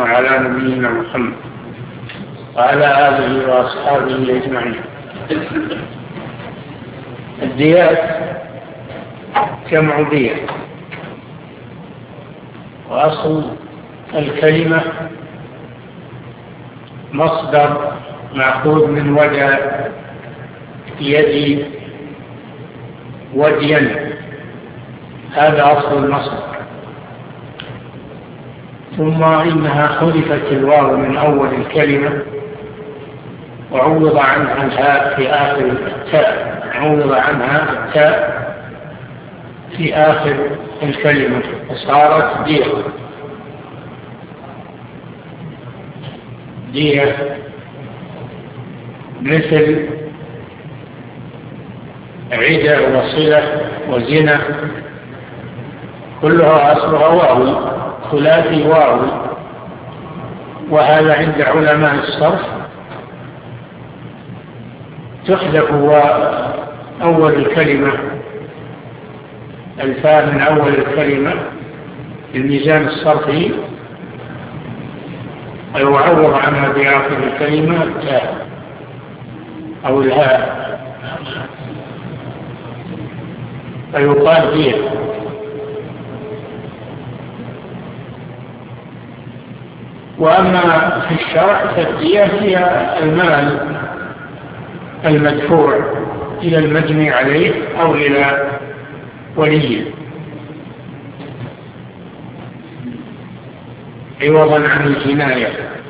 وعلى نبينا محمد وعلى آله وأصحابه أجمعين. الديات جمع دية، وأصل الكلمة مصدر مأخوذ من وجه يدي وديا، هذا أصل المصدر. ثم إنها حذفت الواو من أول الكلمة وعوض عنها الهاء في آخر التاء، عوض عنها التاء في آخر الكلمة فصارت دية. دية مثل عدة وصلة وزنا، كلها أصلها واو، ثلاثي واو. وهذا عند علماء الصرف تحذف أول الكلمة، الفاء من أول الكلمة الميزان الصرفي، ويعوض عنها بآخر الكلمة التاء أو الهاء فيقال دية. وأما في الشرع فالدية هي المال المدفوع إلى المجني عليه أو إلى وليه عوضا عن الجناية،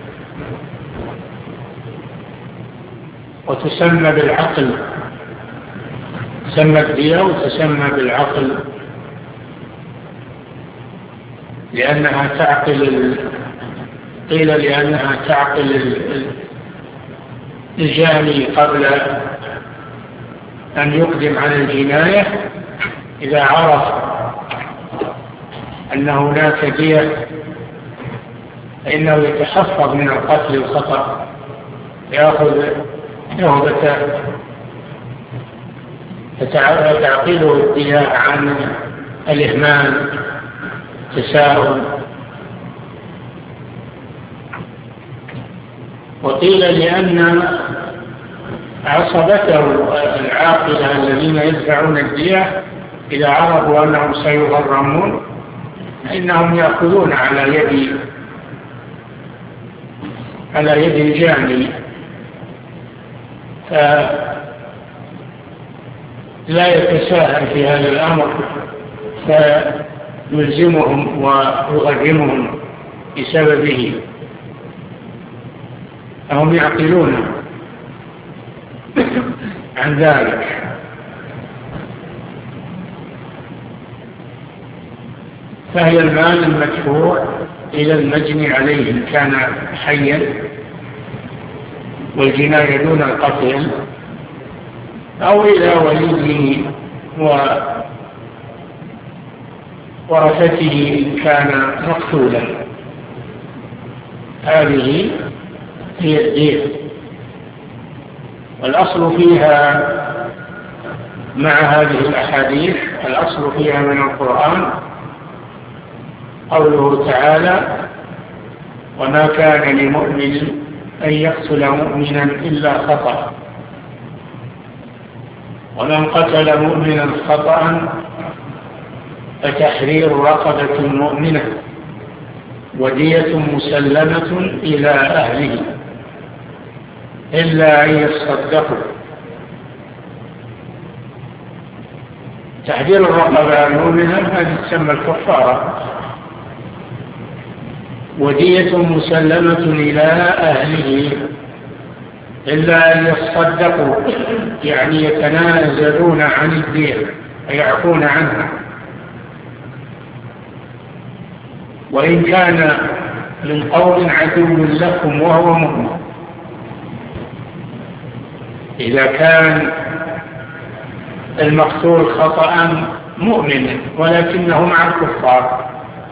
وتسمى بالعقل، تسمى الدية وتسمى بالعقل لأنها تعقل، قيل لأنها تعقل الجاني قبل أن يقدم على الجناية. إذا عرف أن هناك دية فإنه يتحفظ من القتل الخطأ، يأخذ نهبة فتعقله الدية عن الإهمال تساهل. وقيل لأن عصبته العاقلة الذين يدفعون الدية إذا عرفوا أنهم سيغرمون فإنهم يأخذون على يد الجاني، فلا يتساهل في هذا الأمر فيلزمهم ويغرمهم بسببه، فهم يعقلون عن ذلك. فهي المال المدفوع إلى المجني عليه إن كان حيا، والجناية دون القتل، أو إلى وليه ورثته إن كان مقتولا. هذه هي الدية. والأصل فيها مع هذه الأحاديث، الأصل فيها من القرآن قوله تعالى: وما كان لمؤمن أن يقتل مؤمنا إلا خطأ، ومن قتل مؤمنا خطأ فتحرير رقبة مؤمنة ودية مسلمة إلى أهله إلا أن يصدقوا. تحرير الرقبة المؤمنة هذه تسمى الكفارة، ودية مسلمة إلى أهله إلا أن يصدقوا، يعني يتنازلون عن الدية ويعفون عنها. وإن كان من قوم عدو لكم وهو مؤمن، إذا كان المقتول خطأ مؤمنا ولكنه مع الكفار،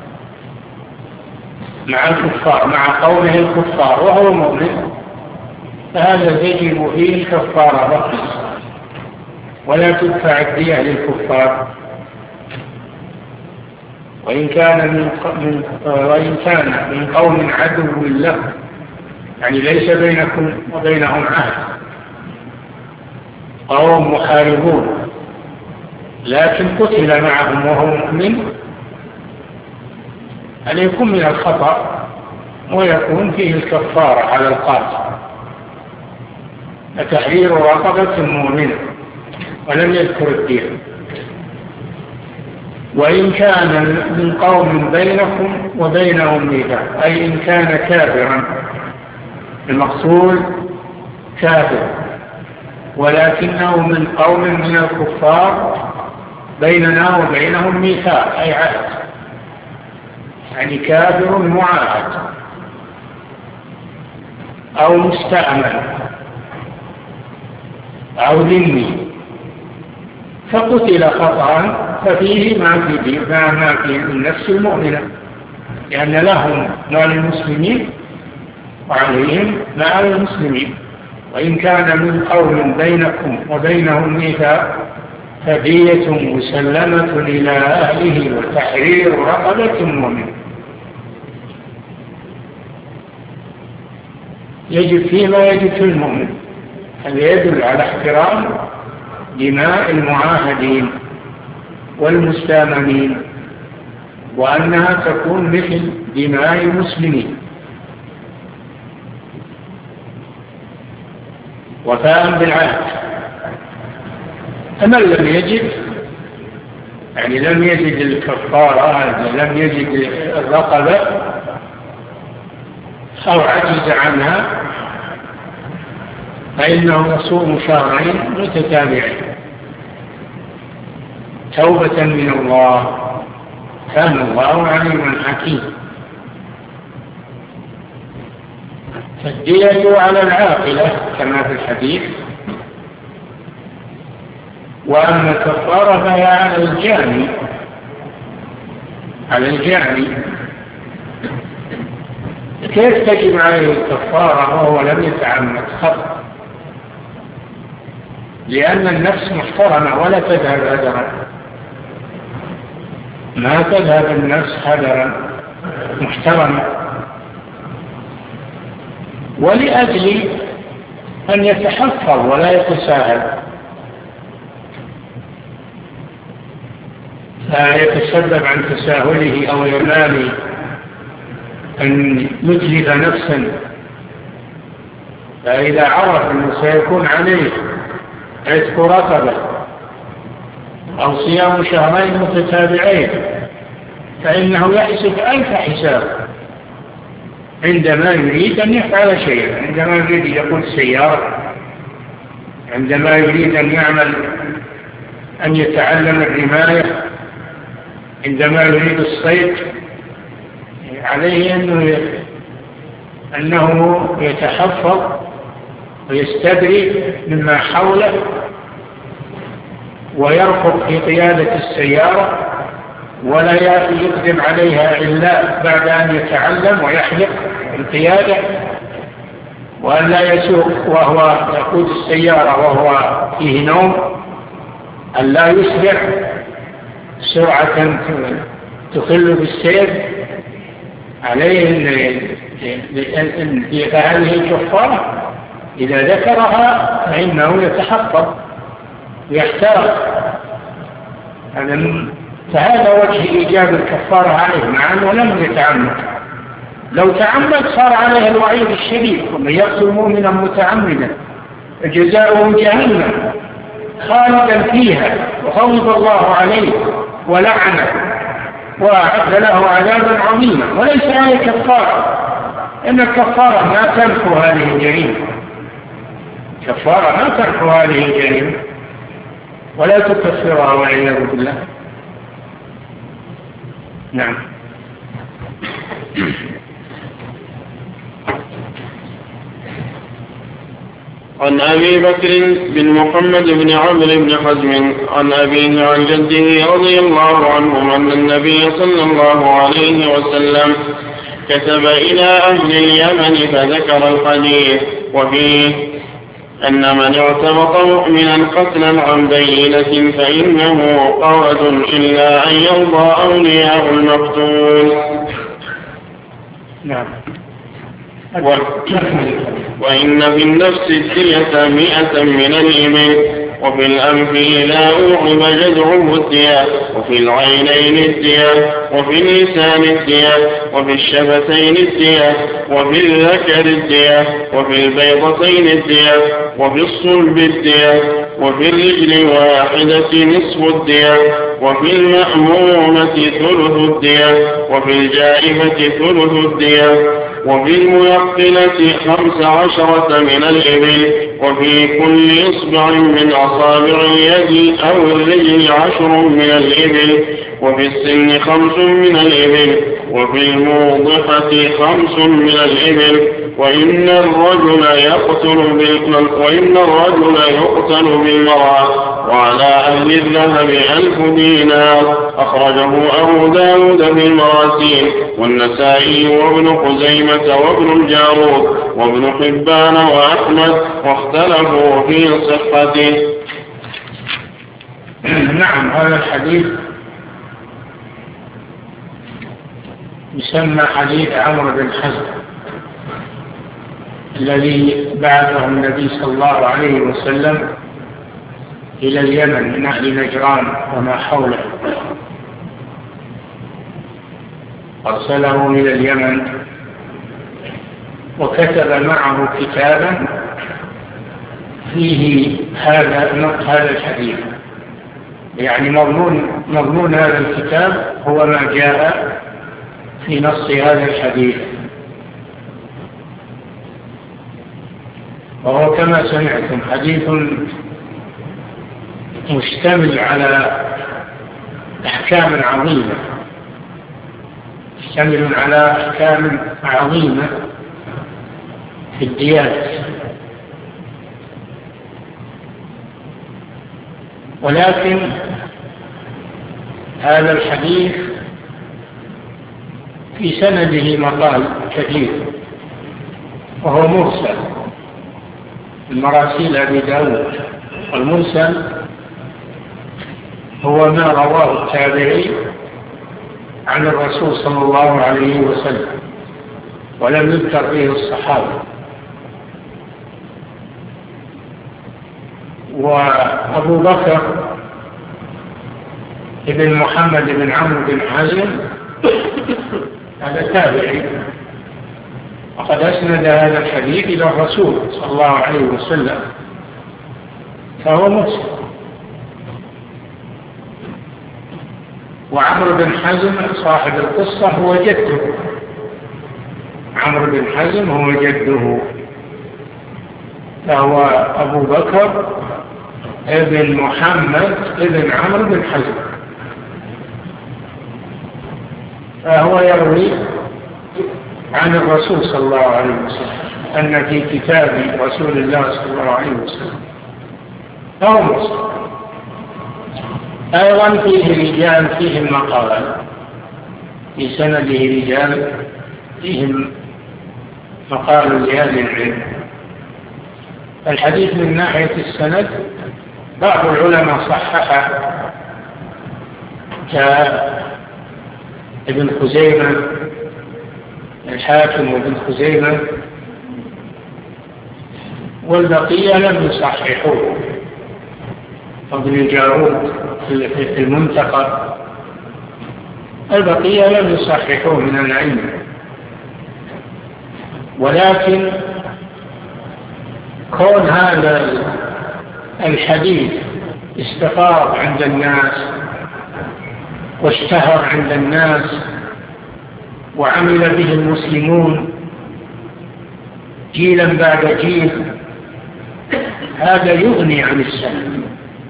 مع قومه الكفار وهو مؤمن، فهذا يجب فيه الكفارة ولا تدفع الدية للكفار. وإن كان من قوم عدو لكم، يعني ليس بينكم وبينهم عهد، قوم محاربون، لكن قتل معهم وهو مؤمن، أن يكون من الخطأ ويكون فيه الكفارة على القاتل، فتحرير رقبة مؤمنة، ولم يذكر الدين. وإن كان من قوم بينكم وبينهم ميثاق، أي إن كان كافرا، المقصود كافر ولكنه من قوم من الكفار بيننا وبينهم ميثاق أي عهد، يعني كافر معاهد أو مستأمن أو ذمي، فقتل خطأ ففيه ما في النفس المؤمنة، لأن لهم مال المسلمين وعليهم مال المسلمين. وإن كان من قوم بينكم وبينهم ميثاق فدية مسلمة إلى أهله وتحرير رقبة مؤمنة. يجب فيما يجب في المؤمن، هذا يدل على احترام دماء المعاهدين والمستامنين، وأنها تكون مثل دماء المسلمين وفاء بالعهد. فمن لم يجد، يعني لم يجد الكفارة، لم يجد الرقبة أو عجز عنها، فإنه يصوم شهرين متتابعين توبة من الله، كان الله عليما حكيما. فالدية على العاقلة كما في الحديث، وأما الكفارة فهي على الجاني. كيف تجب عليه الكفارة وهو لم يتعمد خطأ؟ لأن النفس محترمة ولا تذهب هدرا، ما تذهب النفس هدرا، محترمة. ولأجل أن يتحفظ ولا يتساهل، لا يتسبب عن تساهله أو يمامه أن يجلب نفسا، فإذا عرف أنه سيكون عليه عتق رقبة أو صيام شهرين متتابعين فإنه يحسب ألف حساب عندما يريد أن يفعل شيئا، عندما يريد يقود سيارة، عندما يريد أن يعمل، أن يتعلم الرماية، عندما يريد الصيد، عليه أنه يتحفظ ويستدري مما حوله ويرفق في قيادة السيارة، ولا يقدم عليها إلا بعد أن يتعلم ويحلق القيادة، وأن لا يسوق وهو يقود السيارة وهو فيه نوم، أن لا يسرع سرعة تخل بالسير. عليه فهذه الكفارة إذا ذكرها فإنه يتحفظ ويحترق. فهذا وجه إيجاب الكفارة عليه مع أنه لم يتعمد. لو تعمد صار عليه الوعيد الشديد، ومن يقتل مؤمنا متعمدا فجزاؤه جهنم خالدا فيها وغضب الله عليه ولعنه وأعد له عذابا عظيما، وليس عليه كفارة، إن الكفارة ما تنفو هذه الجريمة، كفارة ما تنفو هذه الجريمة ولا تكفرها والعياذ بالله. نعم. عن أبي بكر بن محمد بن عمرو بن حزم عن أبيه عن جده رضي الله عنهم أن النبي صلى الله عليه وسلم كتب إلى أهل اليمن فذكر الحديث وفيه: أن من اعتبط مؤمنا قتلا عن بينة فإنه قود إلا أن يرضى أولياء المقتول. نعم. وإن في النفس الدية 100 من الإبل، وفي الأنف إذا أوعب جذعه الدية، وفي العينين الدية، وفي اللسان الدية، وفي الشفتين الدية، وفي الذكر الدية، وفي البيضتين الدية، وفي الصلب الدية، وفي الرجل واحدة نصف الدية، وفي المأمومة ثلث الدية، وفي الجائفة ثلث الدية، وفي الميقنة 15 من الإبل، وفي كل إصبع من أصابع اليد أو الرجل 10 من الإبل، وفي السن 5 من الإبل، وفي الموضحة 5 من الإبل. وإن الرجل يقتل بالمرأة، وعلى أهل الذهب 1000 دينار. أخرجه أبو داود في المراسيل والنسائي وابن خزيمة وابن الجارود وابن حبان وأحمد، واختلفوا في صحته. نعم. هذا الحديث يسمى حديث عمرو بن حزم الذي بعثه النبي صلى الله عليه وسلم إلى اليمن من أهل نجران وما حوله، أرسله إلى اليمن وكتب معه كتابا فيه هذا الحديث، يعني مضمون هذا الكتاب هو ما جاء في نص هذا الحديث، وهو كما سمعتم حديث مشتمل على أحكام عظيمة، مشتمل على أحكام عظيمة في الديات. ولكن هذا الحديث في سنده مقال كثير وهو مرسل من مراسيل أبي داود. والمرسل هو ما رواه التابعي عن الرسول صلى الله عليه وسلم ولم يذكر فيه الصحابة. وأبو بكر ابن محمد بن عمرو بن حزم هذا تابعي، وقد أسند هذا الحديث إلى الرسول صلى الله عليه وسلم، فهو مرسل. وعمرو بن حزم صاحب القصة هو جده، عمرو بن حزم هو جده، فهو أبو بكر ابن محمد ابن عمرو بن حزم، فهو يروي عن الرسول صلى الله عليه وسلم أن في كتاب رسول الله صلى الله عليه وسلم، فهو مرسل. أيضا فيه رجال فيهم مقال، في سنده رجال فيهم مقال لأهل العلم. الحديث من ناحية السند بعض العلماء صححه كابن خزيمة الحاكم وابن خزيمة، والبقية لم يصححوه، وابن الجارود في المنتقى، البقية لم يصححوه من العلم. ولكن كون هذا الحديث استقر عند الناس واشتهر عند الناس وعمل به المسلمون جيلا بعد جيل، هذا يغني عن السند،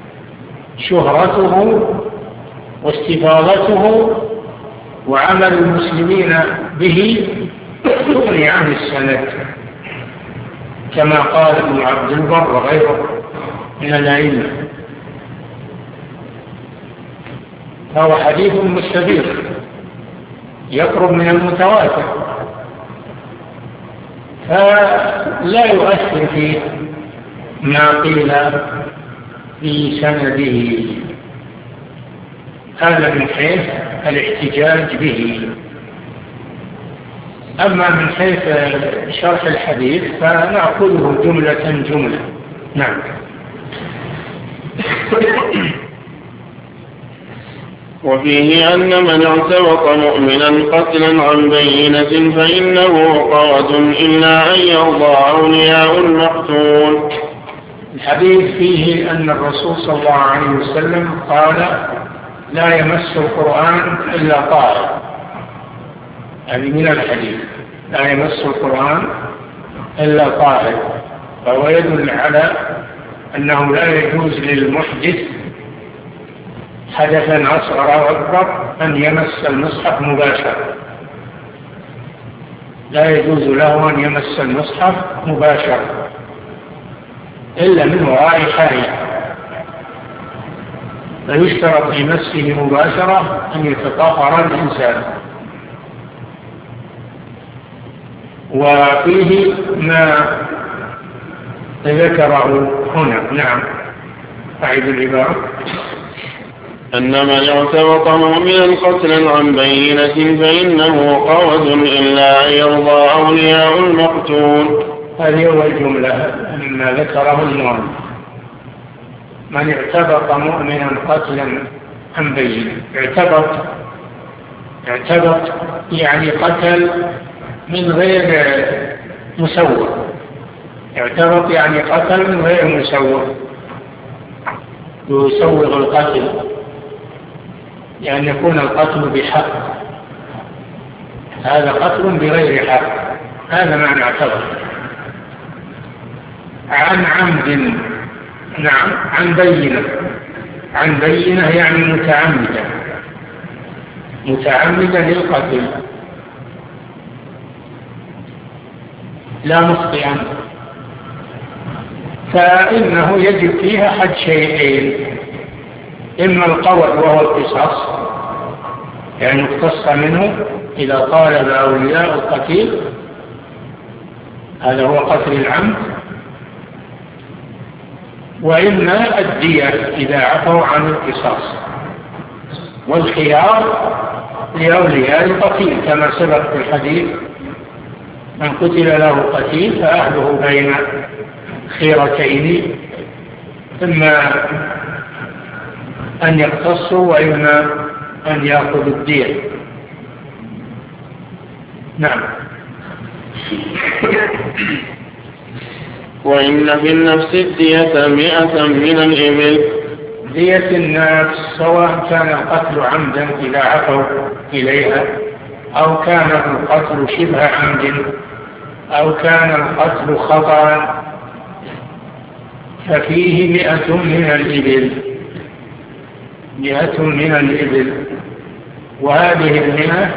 شهرته واستفاضته وعمل المسلمين به يغني عن السند، كما قال ابن عبد البر وغيره من الأئمة. فهو حديث مستفيض يقرب من المتواتر، فلا يؤثر فيه ما قيل في سنده. هذا من حيث الاحتجاج به. أما من حيث شرح الحديث فنأخذه جملة جملة. نعم. وفيه أن من اعتبط مؤمنا قتلا عن بينة فإنه قوة إلا أن يرضى أولياء المقتول. الحديث فيه أن الرسول صلى الله عليه وسلم قال لا يمس القرآن إلا طاهر. هذه من الحديث، لا يمس القرآن إلا طاهر، فهو يدل على أنه لا يجوز للمحدث حدثا أصغر أو أكبر أن يمس المصحف مباشرة. لا يجوز له أن يمس المصحف مباشرة إلا من وراء حائل، فيشترط في مسه مباشرة أن يتطهر الإنسان. وفيه ما ذكره هنا. نعم. أعيد العبارة. أن من اعتبط مؤمنا قتلا عن بينة فإنه قوة إلا أن يرضى أولياء المقتول. هذه هو الجملة مما ذكره النووي. من اعتبط مؤمنا قتلا عن بينة. اعتبط يعني قتل من غير مسوغ. اعتبط يعني قتل من غير مسوغ، يسوغ القتل يعني يكون القتل بحق. هذا قتل بغير حق، هذا معنى اعتبط. عن عمد. نعم. عن بينة. عن بينة يعني متعمدا للقتل لا مخطئا، فإنه يجب فيها حد شيئين: إما القول وهو القصاص، يعني اقتص منه إذا طالب أولياء القتيل، هذا هو قتل العمد، وإما الدية إذا عفوا عن القصاص. والخيار لأولياء القتيل كما سبق في الحديث: من قتل له قتيل فأهله بين خيرتين، إما أن يقتصوا وإما أن يأخذوا الدية. نعم. وإن في النفس الدية 100 من الإبل. دية النفس سواء كان القتل عمدا إذا عفوا إليها، أو كان القتل شبه عمد، أو كان القتل خطأ، ففيه 100 من الإبل. 100 من الإبل. وهذه 100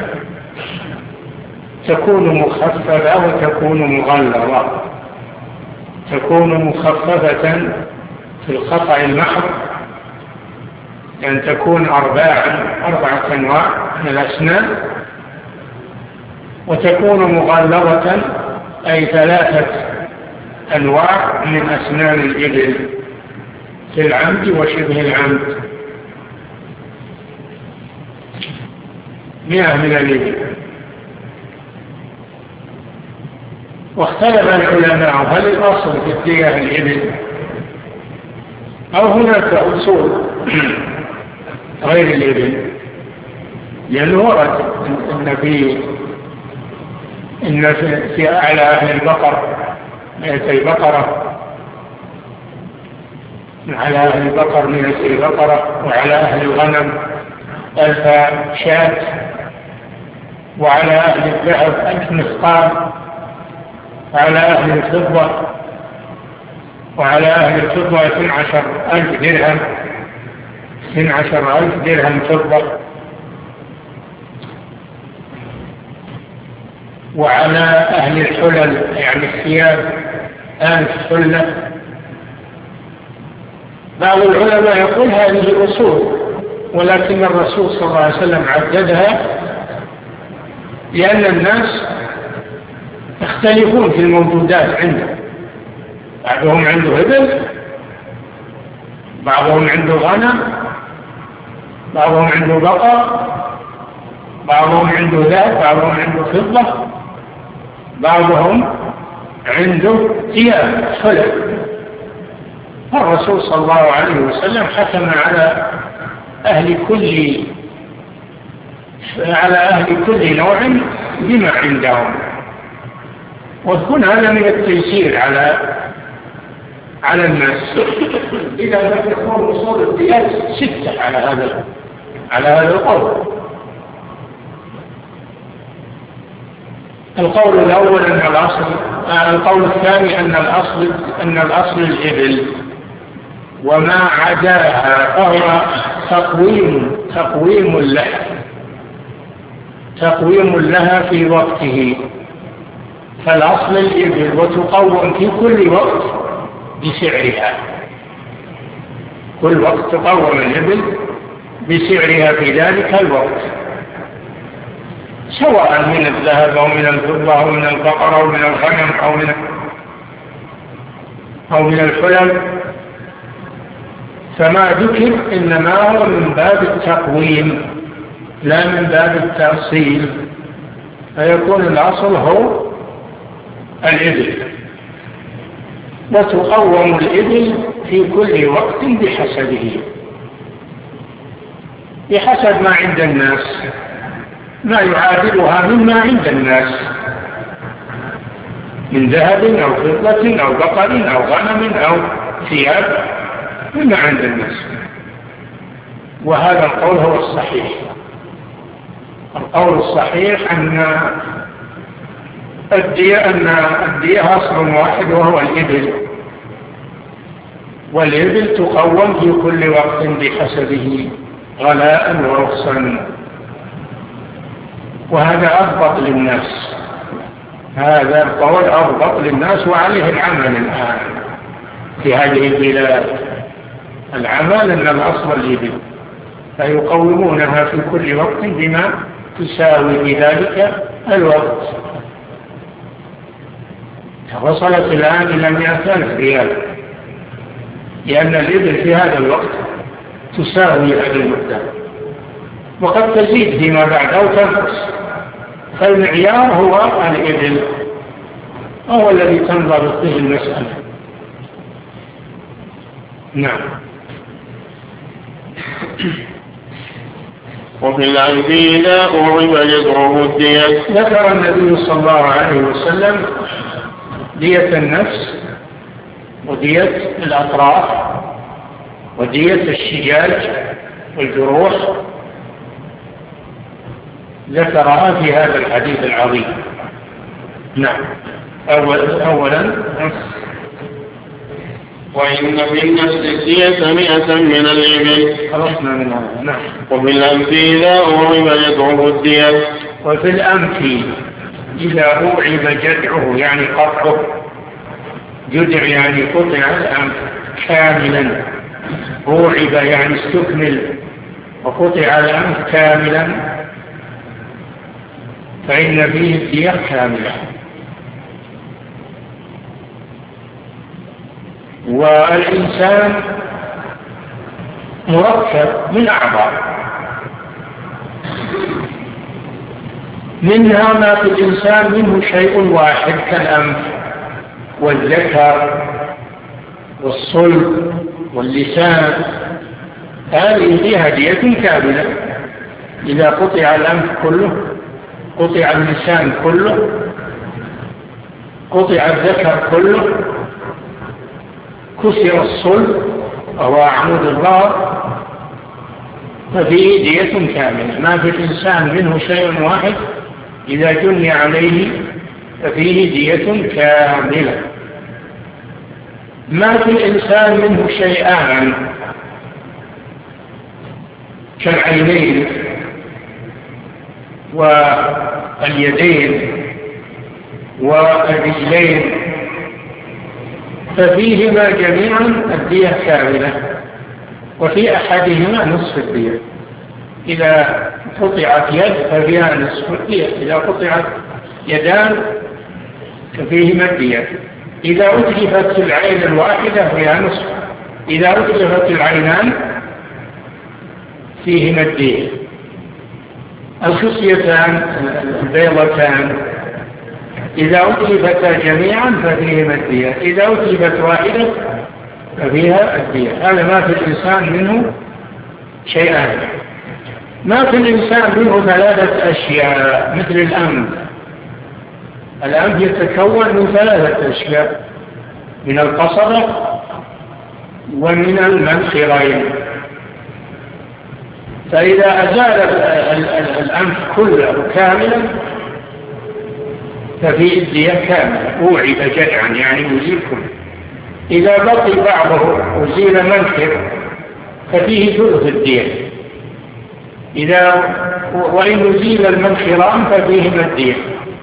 تكون مخففة وتكون مغلظة. تكون مخففة في الخطأ المحض، يعني تكون 4 أنواع من الأسنان، وتكون مغلظة أي 3 أنواع من أسنان الإبل في العمد وشبه العمد. 100 من الإبل. واختلف العلماء هل الأصل في الدية الإبل أو هناك أصول غير الإبل، لأنه ورد إن في أعلى أهل البقر 200 بقرة، على أهل البقر 200 بقرة، وعلى أهل الغنم 1000 شاة، وعلى أهل الذهب 1000 مثقال، وعلى أهل الفضة 12,000 درهم، 12,000 درهم فضة. وعلى أهل الحلل يعني الثياب 1000 حلة. بعض العلماء يقول هذه أصول، ولكن الرسول صلى الله عليه وسلم عددها لأن الناس يختلفون في الموجودات عنده، بعضهم عنده إبل، بعضهم عنده غنم، بعضهم عنده بقر، بعضهم عنده ذهب، بعضهم عنده فضة، بعضهم عنده ثياب حلل. الرسول صلى الله عليه وسلم حكم على أهل كل نوع بما عندهم، ويكون هذا من التيسير على الناس. إذا لم يكون أصول الثياب 6 على هذا القول. القول الأول أن القول الثاني أن الأصل الإبل، وما عداها فهو تقويم لها في وقته. فالأصل الإبل، وتقوم في كل وقت بسعرها، كل وقت تقوم الإبل بسعرها في ذلك الوقت، سواء من الذهب أو من الفضة أو من البقر أو من الغنم أو من الحلل. فما ذكر إنما هو من باب التقويم لا من باب التأصيل، فيكون الأصل هو الإبل، وتقوم الإبل في كل وقت بحسب ما عند الناس، ما يعادلها مما عند الناس من ذهب أو فضة أو بقر أو غنم أو ثياب، مما عند الناس. وهذا القول هو الصحيح. القول الصحيح أن الدية أصل واحد وهو الإبل، والإبل تقوم في كل وقت بحسبه غلاء ورخصا، وهذا أضبط للناس. هذا القول أضبط للناس، وعليه العمل الآن في هذه البلاد. العمل أن الأصل الإبل، فيقومونها في كل وقت بما تساوي بذلك الوقت. وصلت الآن إلى 200,000 ريال، لأن الإبل في هذا الوقت تساوي هذه المقدار، وقد تزيد فيما بعد أو تنقص. فالمعيار هو الإبل، هو الذي تنضبط به المسألة. نعم. وفي العبد إذا أعرب جذره الدية. ذكر النبي صلى الله عليه وسلم دية النفس، ودية الأطراف، ودية الشجاج والجروح، ذكرها في هذا الحديث العظيم. نعم. أولا وإن في النفس الدية 100 من الإبل. خلصنا من هذا. نعم. وفي الأنف إذا أعرب جذعه الدية. وفي الأنف إذا أعرب جذعه يعني قطعه، جذع يعني قطع الأنف كاملا، أعرب يعني استكمل، وقطع الأنف كاملا، فإن فيه الدية كاملة. والإنسان مركب من أعضاء، منها ما في الإنسان منه شيء واحد كالأنف والذكر والصلب واللسان، هذه فيها دية كاملة. إذا قطع الأنف كله، قطع اللسان كله، قطع الذكر كله، كسر الصلب وهو عمود الظهر، ففيه دية كاملة. ما في الإنسان منه شيء واحد إذا جني عليه ففيه دية كاملة. ما في الإنسان منه شيئان كالعينين واليدين والرجلين، ففيهما جميعا الدية كاملة، وفي أحدهما نصف الدية. إذا قطعت يد ففيها نصف الدية، إذا قطعت يدان ففيهما الدية. إذا أتلفت العين الواحدة فيها نصف، إذا أتلفت العينان فيهما الدية. الخصيتان البيضتان إذا أتلفتا جميعا ففيهما الدية، إذا أتلفت واحدة ففيها الدية. هذا ما في الإنسان منه شيئان. ما في الإنسان منه ثلاثة أشياء مثل الأنف. الأنف يتكون من ثلاثة أشياء، من القصبة ومن المنخرين. فإذا أزال الأنف كله كاملا ففيه الدية كاملة، أوعد جدعا يعني يزيل كله. إذا بقي بعضه وزيل منخر ففيه ثلث الدية، وإن نزيل المنخران ففيهما الدية.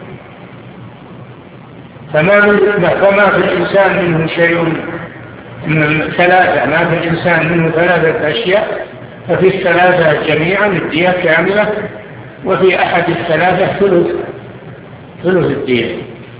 فما في الإنسان منه شيء من ثلاثة، ما في الإنسان منه ثلاثة أشياء، ففي الثلاثة جميعا الدية كاملة، وفي أحد الثلاثة ثلث الدية.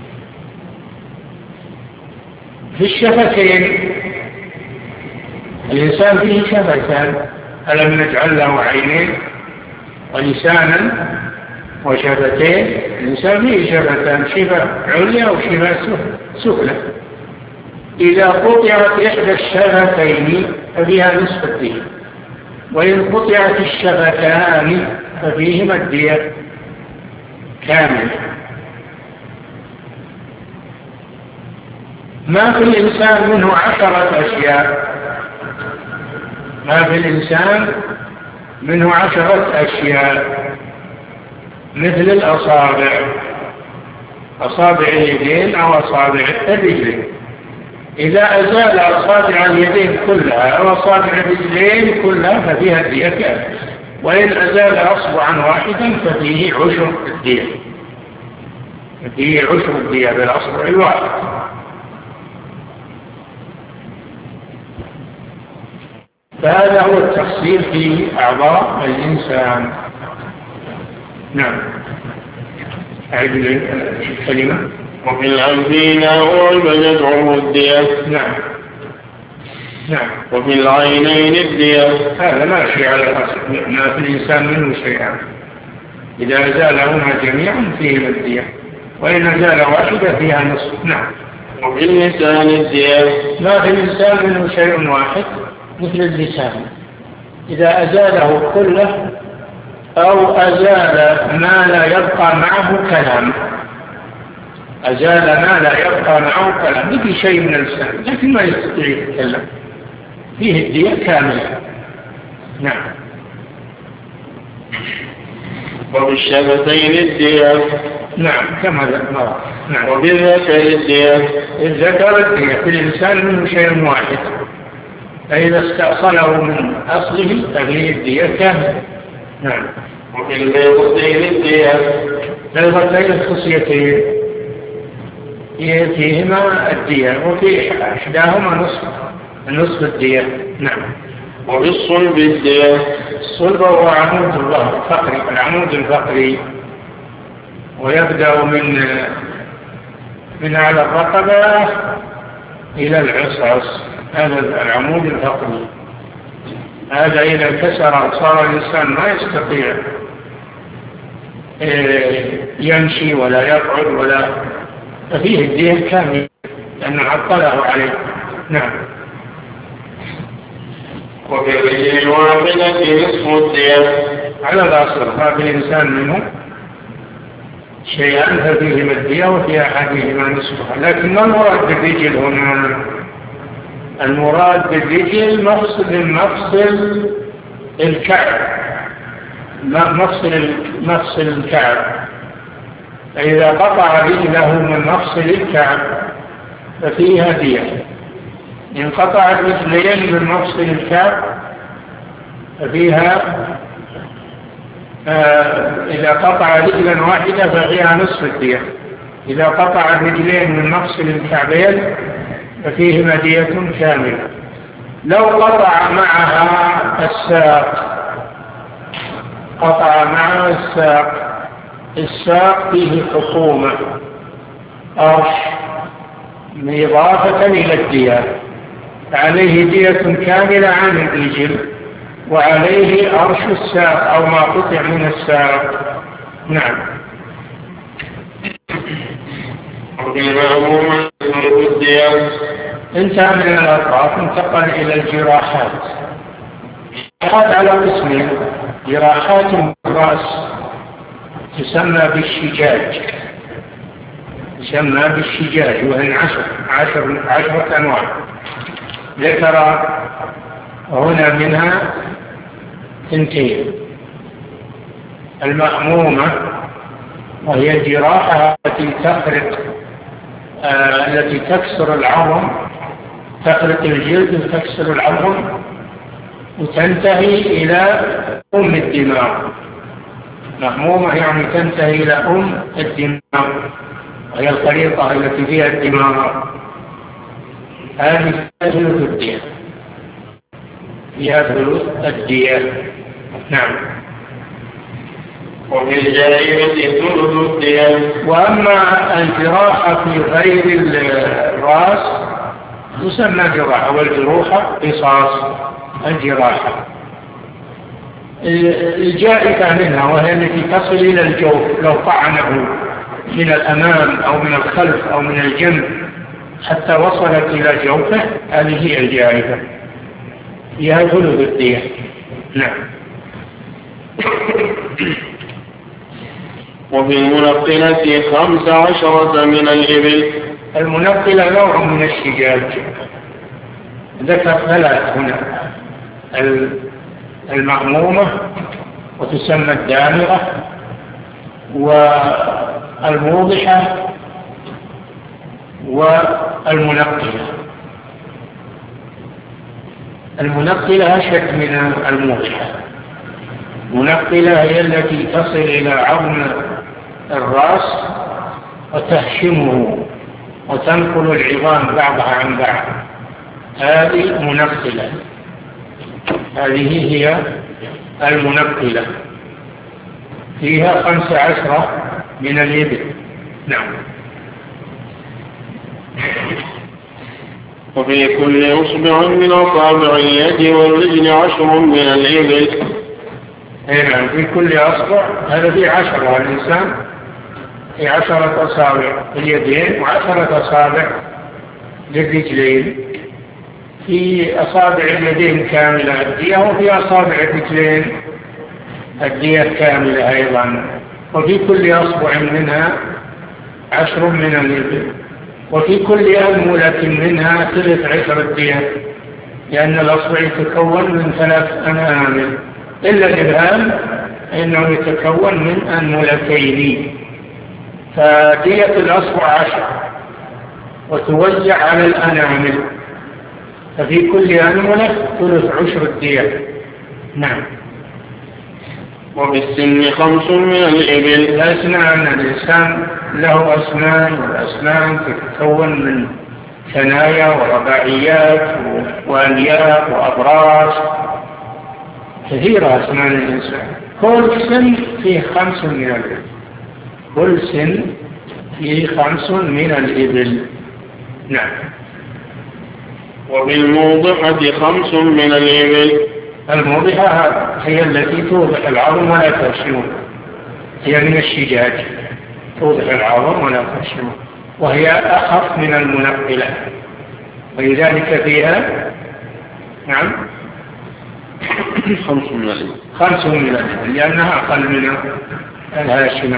في الشفتين الإنسان فيه شفتان، ألم نجعل له عينين ولسانا وشفتين؟ الإنسان فيه شفتان، شفة عليا وشفة سفلى. إذا قطعت إحدى الشفتين ففيها نصف الدية، وإن قطعت الشفتان ففيهما الدية كاملة. ما في الإنسان منه 10 أشياء، ما في الإنسان منه 10 أشياء مثل الأصابع، أصابع اليدين أو أصابع الرجلين. إذا أزال أصابع اليدين كلها أو أصابع الرجلين كلها ففيها الدية كاملة، وإن أزال أصبعا واحدا ففيه عشر الدية، ففيه عشر الدية بالأصبع الواحد. فهذا هو التفصيل في أعضاء الإنسان. نعم، أعيد الكلمة. وفي الأنف لا أعبدت عمودية. نعم نعم. وفي العينين الدية. هذا ما شيء على الأصل، ما في الإنسان منه شيئا، إذا أزالهما جميعا فيهما الدية، وإن أزال واحدة فيها نصف. نعم. وفي اللسان الدية. ما في الإنسان منه شيء واحد مثل اللسان، إذا أزاله كله أو أزال ما لا يبقى معه كلام، أزال ما لا يبقى معه كلام، بدي شيء من اللسان لكن ما يستطيع يتكلم، فيه الدية كاملة. نعم. وفي الشفتين الدية. نعم كما ذكرنا. نعم. وفي الذكر الدية. الذكر الدية، في الإنسان منه شيء واحد، فإذا استأصله من أصله ففيه الدية كاملة. نعم. وفي البيضتين الدية. البيضتين الخصيتين فيهما الدية، وفي إحداهما نصف الدية. نعم. وفي الصلب الدية. الصلب هو عمود الظهر الفقري، العمود الفقري، ويبدأ من على الرقبة إلى العصعص، هذا العمود الفقري. هذا إذا كسر صار الإنسان ما يستطيع يمشي ولا يقعد ولا، ففيه الدية كامل لأنه عطله عليه. نعم. وفي الرجل الواحدة نصف الدية. على الأصل ما في الإنسان منه شيئان ففيهما الدية وفي أحدهما نصفها. لكن ما المراد بالرجل هنا؟ المراد بالرجل مفصل الكعب، مفصل الكعب. فإذا قطع رجله من مفصل الكعب ففيها دية. إن قطع الرجلين من مفصل الكعب ففيها إذا قطع رجلا واحدة ففيها نصف الدية. إذا قطع الرجلين من مفصل الكعبين ففيهما دية كاملة. لو قطع معها الساق، قطع معها الساق، الساق فيه حكومة أرش، إضافة إلى الدية، عليه دية كاملة عن الإجل، وعليه أرش الساق أو ما قطع من الساق. نعم. انتهى من الأطراف، انتقل إلى الجراحات. الجراحات على قسمين: جراحات الرأس تسمى بالشجاج، وهن 10 أنواع، ذكر هنا منها 2: المأمومة، وهي الجراحة التي تكسر العظم، تخرق الجلد وتكسر العظم وتنتهي إلى الدماغ. مأمومة يعني تنتهي إلى الدماغ، وهي الخليطة التي فيها الدماغ. هذه ثلث الدية، فيها ثلث الدية. نعم. وفي الجريمة ثلث الدية. وأما الجراحة في غير الرأس تسمى جراحة، والجروحة قصاص الجراحة. الجائفة منها، وهي التي تصل إلى الجوف، لو طعنه من الأمام أو من الخلف أو من الجنب حتى وصلت إلى جوفه، هذه هي الجائفة، فيها ثلث الدية. نعم. وفي المنقلة 15 من الإبل. المنقلة نوع من الشجاج، ذكر 3 هنا: المأمومة، وتسمى الدامغة، والموضحة، والمنقلة. المنقلة أشد من الموضحة. المنقلة هي التي تصل إلى عظم الرأس وتهشمه وتنقل العظام بعضها عن بعض، هذه منقلة. هذه هي المنقلة، فيها 15 من الإبل. نعم. وفي كل أصبع من أصابع اليد والرجل 10 من الإبل. نعم، في كل أصبع، هذا في 10، الإنسان في 10 أصابع اليدين و10 أصابع للرجلين. في أصابع اليدين كاملة الدية، وفي أصابع الرجلين الدية كاملة أيضا. وفي كل أصبع منها 10 من الإبل، وفي كل أنملة منها 13 الدية، لأن الأصبع يتكون من 3 أنامل، إلا الإبهام إنه يتكون من أنملتين. فدية الأصبع 10 وتوزع على الأنامل، ففي كل أنملة 13 الدية. نعم. وبالسن 5 من الإبل. الأسنان، الإنسان له أسنان، والأسنان تتكون من ثنايا ورباعيات وألياف وأبراج، كثيرة أسنان الإنسان. كل سن فيه 5 من الإبل، كل سن فيه 5 من الإبل. نعم. وبالموضحة 5 من الإبل. الموضحة هي التي توضح العظم ولا تهشمه، هي من الشجاج، توضح العظم ولا تهشمه، وهي أخف من المنقلة، ولذلك فيها نعم 5 من الإبل. 5 من الإبل، لأنها أقل من الهاشمة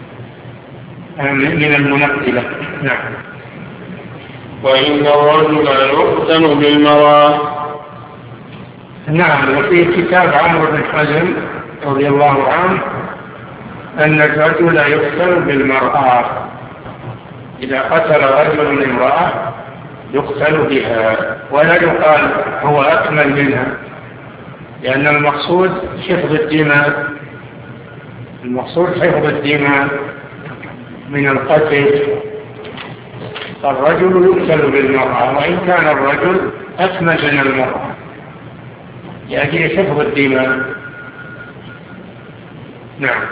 من المنقلة. نعم. وإن الرجل يقتل بالمرأة. نعم. وفي كتاب عمرو بن حزم رضي الله عنه أن الرجل يقتل بالمرأة، إذا قتل رجل امرأة يقتل بها، ولا يقال هو أكمل منها، لأن المقصود حفظ الدماء، المقصود حفظ الدماء من القتل. الرجل يقتل بالمرأة، وإن كان الرجل أكمل من المرأة، يأتي حفظ الدماء. نعم.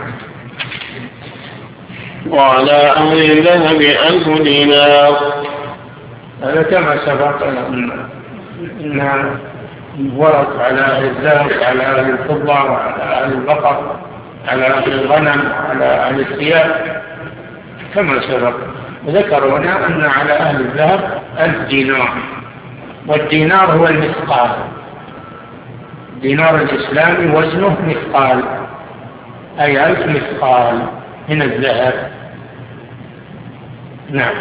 وعلى أهل الذهب 1000 دينار. هذا كما سبق أن ورد على أهل الذهب، على أهل الفضة، على أهل البقر، على أهل الغنم، على أهل الثياب كما سبق. وذكرنا أن على أهل الذهب 1000 دينار، والدينار هو المثقال، الدينار الإسلامي وزنه مثقال، أي 1000 مثقال من الذهب. نعم.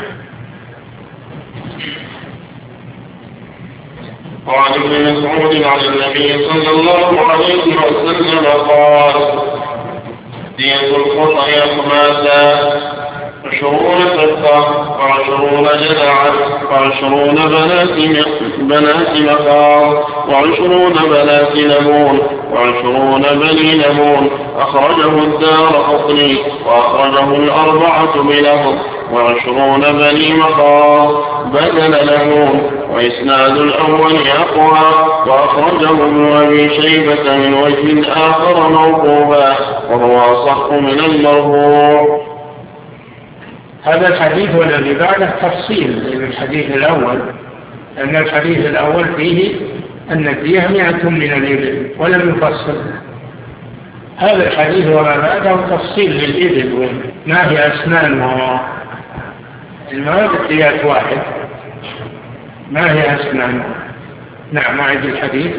وعن ابن مسعود عن النبي صلى الله عليه وسلم قال: دية الخطأ خماسا، 20 فقة، و20 جذعا، و20 بنات مخاض، و20 بنات لبون، و20 بني لبون. أخرجه الدارقطني وأخرجه 4 بلفظ. و20 بني مخاض بدل لبون. وإسناد الأول أقوى، وأخرجه ابن أبي شيبة من وجه آخر موقوفا، وهو أصح من المرفوع. هذا الحديث والذي بعده تفصيل للحديث الأول، لأن الحديث الأول فيه أن الدية 100 من الإبل ولم يفصل. هذا الحديث وما بعده تفصيل للإبل ما هي أسنانها، المراد الديات واحد، ما هي أسنانها. نعم. أعد الحديث.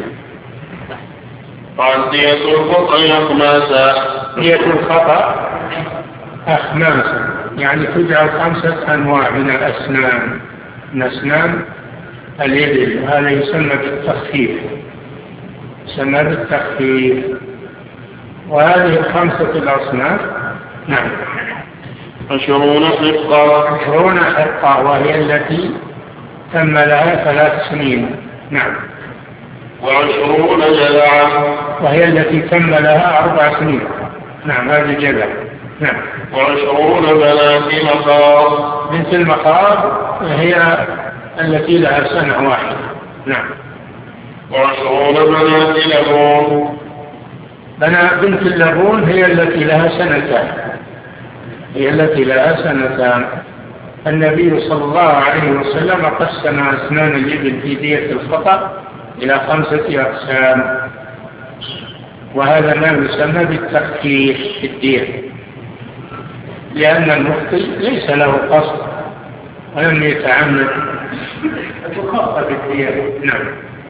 قال: دية الخطأ أخماسا. دية الخطأ أخماسا يعني تجعل 5 أنواع من الأسنان، من أسنان الإبل، وهذا يسمى بالتخفيف، يسمى بالتخفيف. وهذه 5 الأصناف. نعم. 20 حقة. 20 حقة، وهي التي تم لها 3 سنين. نعم. و20 جذعا، وهي التي تم لها 4 سنين. نعم. هذه جذع. نعم. و20 بنات مخاض. بنت المخاض هي التي لها سنة واحدة. نعم. و20 بنات لبون. بنت اللبون هي التي لها 2 سنة، هي التي لها 2 سنة. النبي صلى الله عليه وسلم قسم أسنان الإبل في دية الخطأ إلى 5 أقسام، وهذا ما يسمى بالتخفيف في الدية، لأن المخطئ ليس له قصد ولم يتعمد فتخفف الدية. نعم.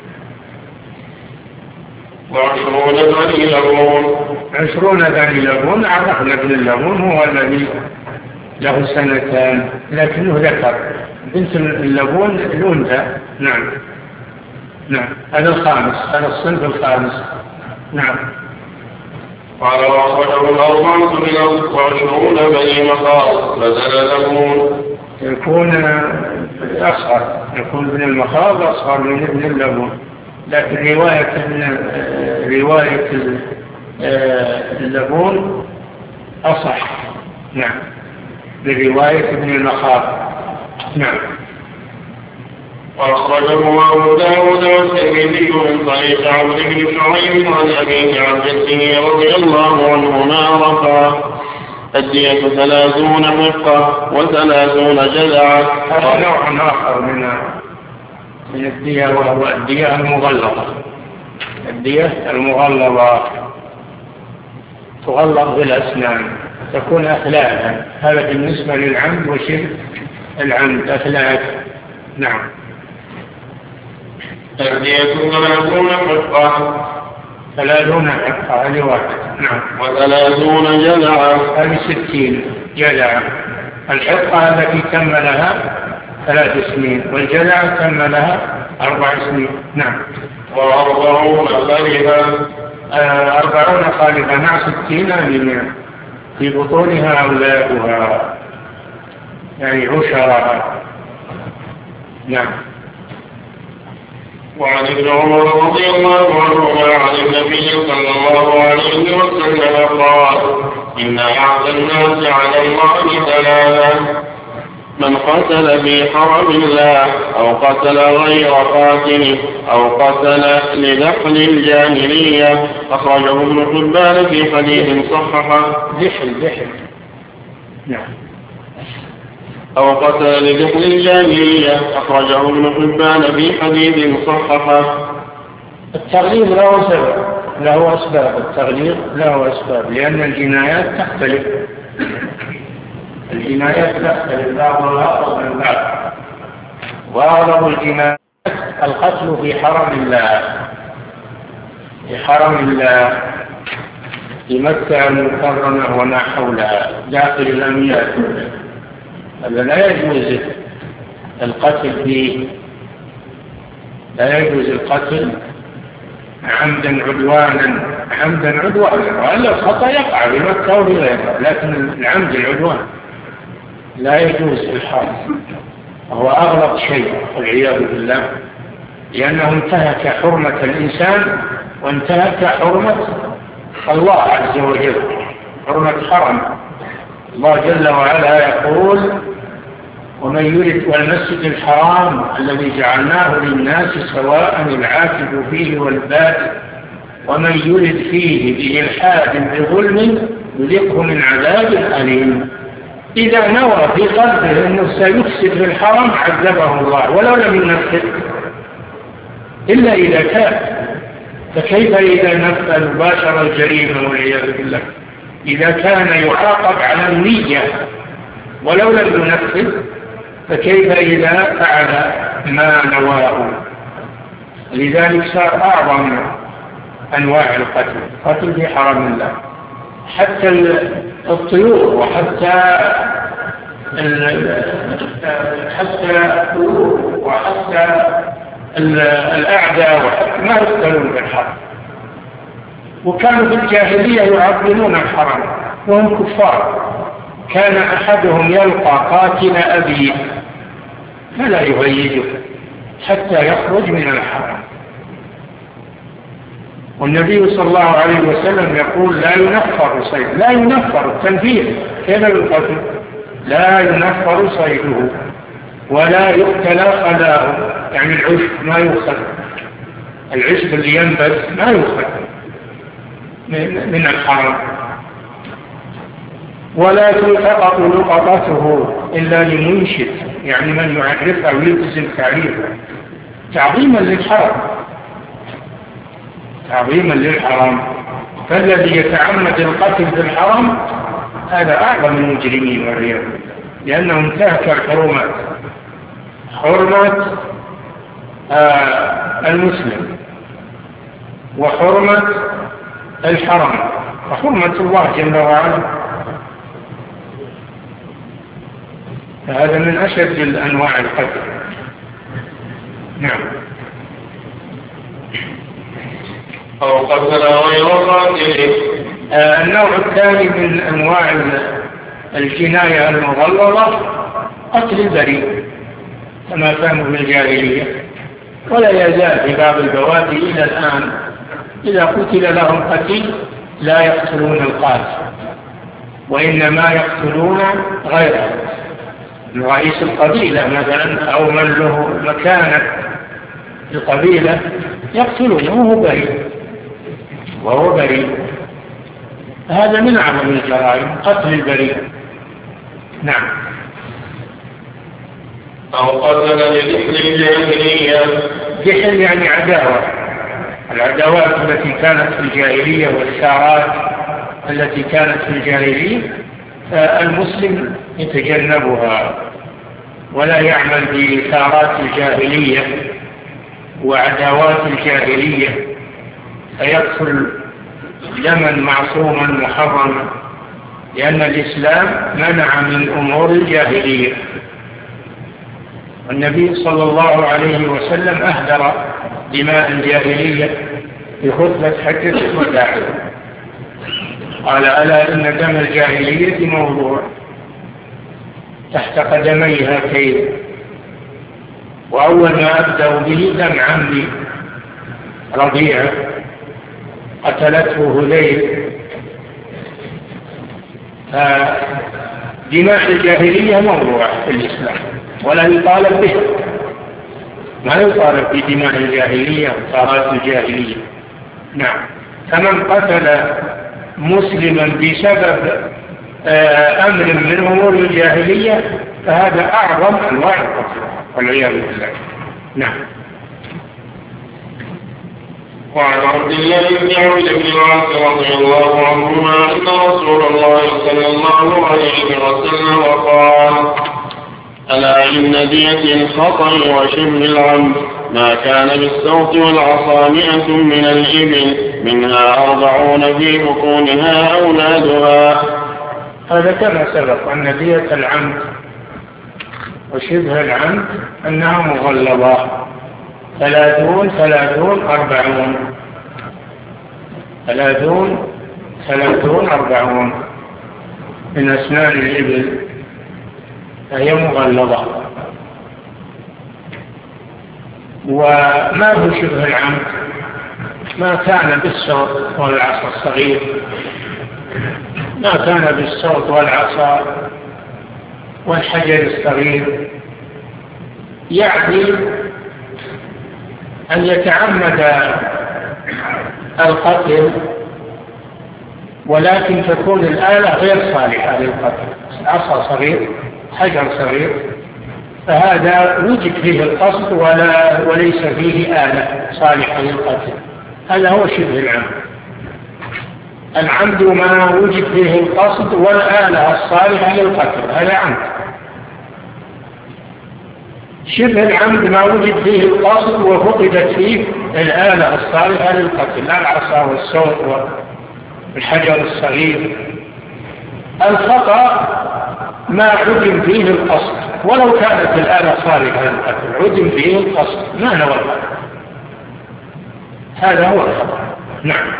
و20 بني لبون. 20 بني لبون. عرفنا ابن اللبون هو الذي له 2 سنة لكنه ذكر. بنت اللبون الأنثى. نعم. نعم. هذا الخامس، هذا الصنف الخامس. نعم. قال: وأخرجه 4 بلفظ. و20 بني مخاض بدل لبون. يكون أصغر، يكون ابن المخاض أصغر من ابن اللبون، لكن رواية اللبون أصح. نعم. برواية ابن المخاض. نعم. وأخرجه أبو داود والترمذي من طريق عمرو بن شعيب عن أبيه عن جده رضي الله عنهما رفعه: الدية 30 حقة و30 جذعا. هذا نوع آخر من الدية، وهو الدية المغلظة. الدية المغلظة تغلظ بالأسنان، تكون أثلاثا. هذا بالنسبة للعمد وشبه العمد، أثلاث. نعم. الدية 30 حقة. 30 حقة هذه واحد. نعم. و30 جذعا. هذه 60 جذعا. الحقة التي تم لها 3 سنين، والجذع تم لها 4 سنين. نعم. و40 خالفة. 40 خالفة مع 60 من في بطونها أولادها، يعني عشرها. نعم. وعن ابن عمر رضي الله عنهما عن النبي صلى الله عليه وسلم قال: إن أعز الناس على الله 3: من قتل في حرم الله، أو قتل غير قاتله، أو قتل لدخل الجاهلية. أخرجه ابن حبان في حديث صححه. دحل. نعم. أو قتل لدخل الجاهلية. أخرجه ابن حبان في حديث صححه. التغليظ له أسباب. التغليظ له أسباب لأن الجنايات تختلف. بعضها أغلظ من بعض، وأغلظ الجنايات القتل في حرم الله في مكة المكرمة وما حولها داخل الأميال. هذا لا يجوز القتل فيه، لا يجوز القتل عمدا عدوانا، وإلا الخطأ يقع بمكة وغيرها، لكن العمد العدوان لا يجوز في الحرم، وهو أغلظ شيء والعياذ بالله، لأنه انتهك حرمة الإنسان وانتهك حرمة الله عز وجل، حرمة حرم الله جل وعلا. يقول: ومن يرد والمسجد الحرام الذي جعلناه للناس سواء العاكف فيه والبادئ ومن يرد فيه بإلحاد بظلم نذقه من عذاب أليم. إذا نوى في قلبه أنه سيفسد في الحرم عذبه الله ولو لم ينفذ، إلا إذا كان. فكيف إذا نفذ مباشر الجريمة والعياذ بالله؟ إذا كان يعاقب على النية ولو لم ينفذ، فكيف إذا فعل ما نواه؟ لذلك صار أعظم أنواع القتل في حرم الله. حتى الطيور وحتى الطيور وحتى الأعداء ما يقتلون بالحرم. وكانوا في الجاهلية يعظمون الحرم وهم كفار. كان أحدهم يلقى قاتل أبيه فلا يهيجه حتى يخرج من الحرم. والنبي صلى الله عليه وسلم يقول: لا ينفر صيد، لا ينفر التنفير كيف القتل، لا ينفر صيده ولا يقتل خلاه، يعني العشب ما يؤخذ، العشب اللي ينبت ما يؤخذ من الحرم، ولا تلتقط لقطته إلا لمنشد، يعني من يعرفها ويلتزم تعريفها تعظيما للحرام. فالذي يتعمد القتل في الحرم هذا أعظم المجرمين والعياذ بالله، لأنه انتهك الحرمات، حرمة المسلم وحرمة الحرم وحرمة الله جل وعلا. فهذا من أشد الأنواع القتل. نعم. أو قتل غير قاتله. النوع الثاني من أنواع الجناية المغلظة قتل البريء كما كانوا في الجاهلية، ولا يزال في بعض البوادي إلى الآن إذا قتل لهم قتيل لا يقتلون القاتل، وإنما يقتلون غيره، رئيس القبيلة مثلا أو من له مكانة في القبيلة يقتلونه وهو بريء. هذا من أعظم الجرائم قتل البريء. نعم. أو قتل لذكر الجاهلية. جحل يعني عداوة، العداوات التي كانت في الجاهلية والثارات التي كانت في الجاهلية المسلم يتجنبها ولا يعمل بثارات الجاهلية وعداوات الجاهلية، فيقتل دما معصوما محرما، لأن الإسلام منع من أمور الجاهلية. والنبي صلى الله عليه وسلم أهدر دماء الجاهلية في خطبة حجة الوداع، قال: ألا إن دم الجاهلية موضوع تحت قدمي هاتين، وأول ما أبدأ به دم عمي ربيعة قتلته هذيل. دماء الجاهلية موضوع في الإسلام ولا يطالب به، ما يطالب بدماء الجاهلية وثارات الجاهلية. نعم. فمن قتل مسلما بسبب أمر من أمور الجاهلية فهذا أعظم أنواع القتل والعياذ بالله. نعم. وعن عبد الله بن عمرو بن العاص رضي الله عنهما أن رسول الله صلى الله عليه وسلم قال: ألا إن دية الخطأ وشبه العمد ما كان بالصوت والعصا 100 من الإبل منها 40 في بطونها أولادها. هذا كما سبق أن دية العمد وشبه العمد أنها مغلظة 30 40 من أسنان الإبل، فهي مغلظة. وما هو شبه العمد؟ ما كان بالصوت والعصا الصغير، ما كان بالصوت والعصا والحجر الصغير، يعني أن يتعمد القتل ولكن تكون الآلة غير صالحة للقتل، عصا صغير، حجر صغير، فهذا وجد فيه القصد وليس فيه آلة صالحة للقتل، هذا هو شبه العمد. العمد ما وجد فيه القصد والآلة الصالحة للقتل، هذا عمد. شبه العمد ما وجد فيه القصد وفقدت فيه الآلة الصالحة للقتل، لا العصا والصوت والحجر الصغير. الخطأ ما عدم فيه القصد ولو كانت الآلة صالحة للقتل، عدم فيه القصد ما نوى القتل، هذا هو الخطأ. نعم.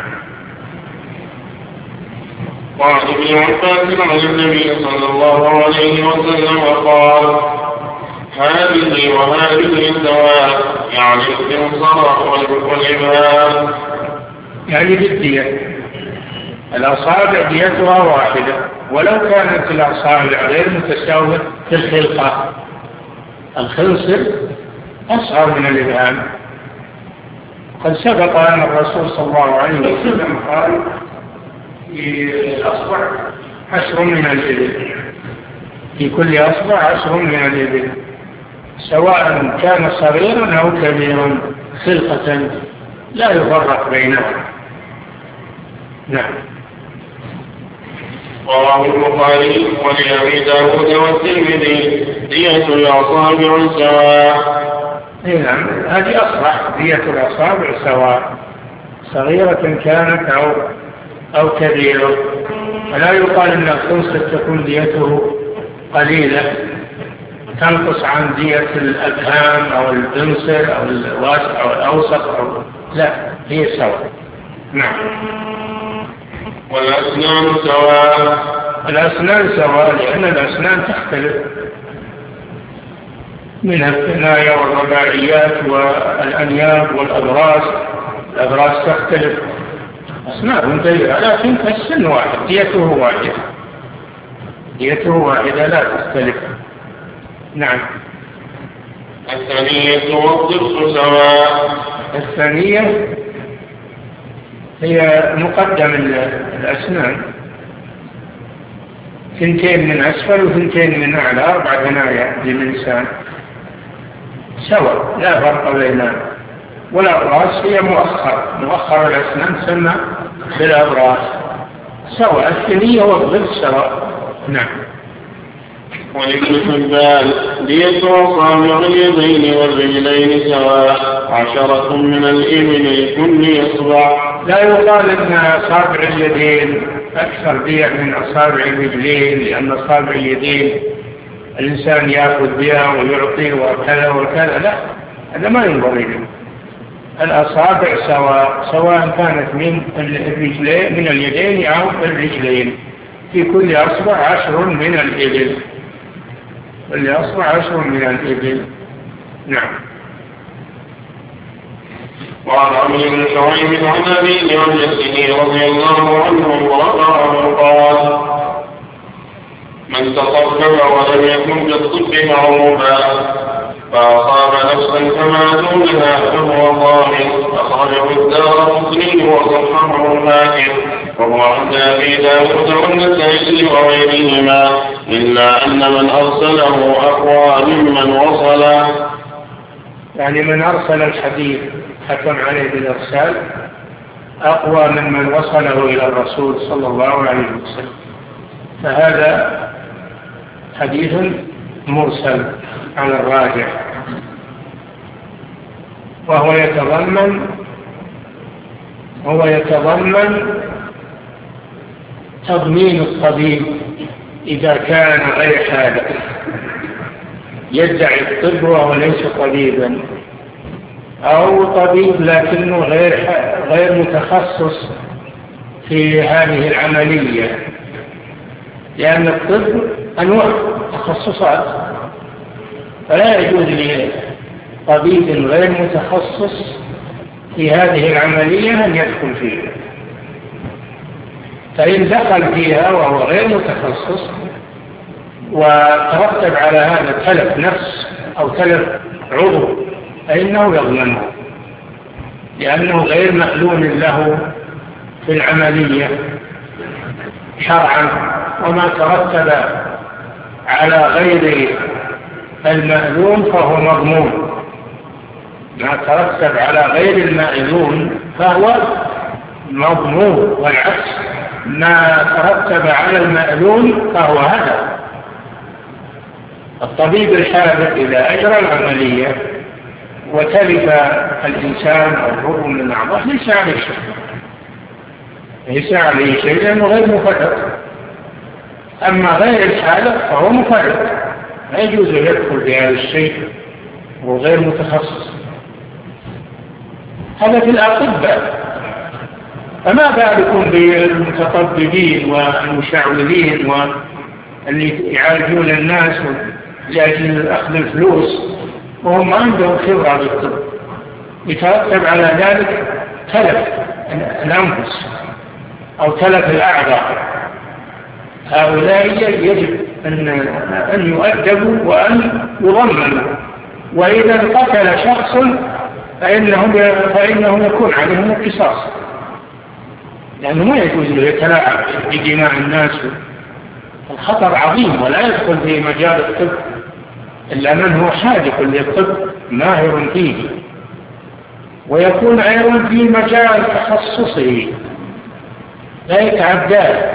وعن ابن عباس عن النبي صلى الله عليه وسلم قال: هذه وهذه سواء، يعني الانصار والإبهام، يعني بالدية. الأصابع ديتها واحدة ولو كانت الأصابع غير متساوية في الخلقة. الخنصر أصغر من الإبهام. قد سبق أن الرسول صلى الله عليه وسلم قال: في الأصبع 10 من الإبل، في كل أصبع 10 من الإبل، سواء كان صغيرا أو كبيرا خلقة، لا يفرق بينهم. نعم. رواه البخاري ولأبي داود والترمذي: دية الأصابع سواء. نعم، هذه أصبح دية الأصابع سواء، صغيرة كانت أو كبيرة، فلا يقال أن الخنصر تكون ديته قليلة تنقص عن دية الأبهام أو البنصر أو الواسع أو الأوسط لا، هي سواء. نعم. والأسنان سواء. الأسنان سواء لأن الأسنان تختلف، منها الثنايا والرباعيات والأنياب والأبراس. الأبراس تختلف، أسنان كثيرة، لكن السن واحد، ديته واحدة لا تختلف. نعم. الثانية والضرس سواء. الثانية هي مقدم الأسنان، 2 من أسفل و2 من أعلى، 4 ثنايا للإنسان سواء، لا فرق بينها. والأبراس هي مؤخر الأسنان تسمى بالأبراس سواء. الثانية والضرس سواء. نعم. ولابن حبان: دية أصابع اليدين والرجلين سواء، 10 من الإبل لكل إصبع. لا يقال أن أصابع اليدين أكثر دية من أصابع الرجلين، لأن أصابع اليدين الإنسان يأخذ بها ويعطي وكذا وكذا، لا، هذا ما ينظر إليه. الأصابع سواء كانت من اليدين أو الرجلين، في كل أصبع 10 من الإبل، كل أصبع 10 من الإبل. نعم. وعن عمرو بن شعيب عن أبيه عن جده رضي الله عنه ورضاه قال: من تطبب ولم يكن بالطب معروفا فأصاب نفسا فما دونها فهو ظالم. أخرجه الدارقطني وصححه الحاكم وورد في داود والنسائي وغيرهما إلا أن من أرسله أقوى ممن وصله. يعني من أرسل الحديث حكم عليه بالإرسال أقوى ممن وصله إلى الرسول صلى الله عليه وسلم، فهذا حديث مرسل على الراجح، وهو يتضمن تضمين الطبيب إذا كان غير حاذق يدعي الطب وهو ليس طبيبا، أو طبيب لكنه غير متخصص في هذه العملية، لأن الطب أنواع تخصصات، فلا يجوز لطبيب غير متخصص في هذه العملية أن يدخل فيها، فإن دخل فيها وهو غير متخصص وترتب على هذا تلف نفس أو تلف عضو فإنه يضمنه، لأنه غير مألون له في العملية شرعا، وما ترتب على غير المألون فهو مضمون، ما ترتب على غير المألون فهو مضمون، والعكس ما ترتب على المألون فهو هدف. الطبيب الحاذق إذا أجرى العملية وتلف الإنسان أو عضو من أعضائه ليس عليه شيء لأنه غير مفرط، أما غير الحاذق فهو مفرط، لا يجوز يدخل في هذا الشيء وغير متخصص. هذا في الأطباء، فما بالكم بالمتطببين والمشعوذين واللي يعالجون الناس لأجل أخذ الفلوس وهم عندهم خبرة بالطب، يترتب على ذلك تلف الأنفس أو تلف الأعضاء. هؤلاء يجب أن يؤدبوا وأن يضمنوا، وإذا قتل شخص فإنه يكون عليهم القصاص، لأنه ما يجوز له يتلاعب بدماء الناس، الخطر عظيم، ولا يدخل في مجال الطب إلا من هو حاذق للطب ماهر فيه، ويكون أيضا في مجال تخصصه لا يتعداه.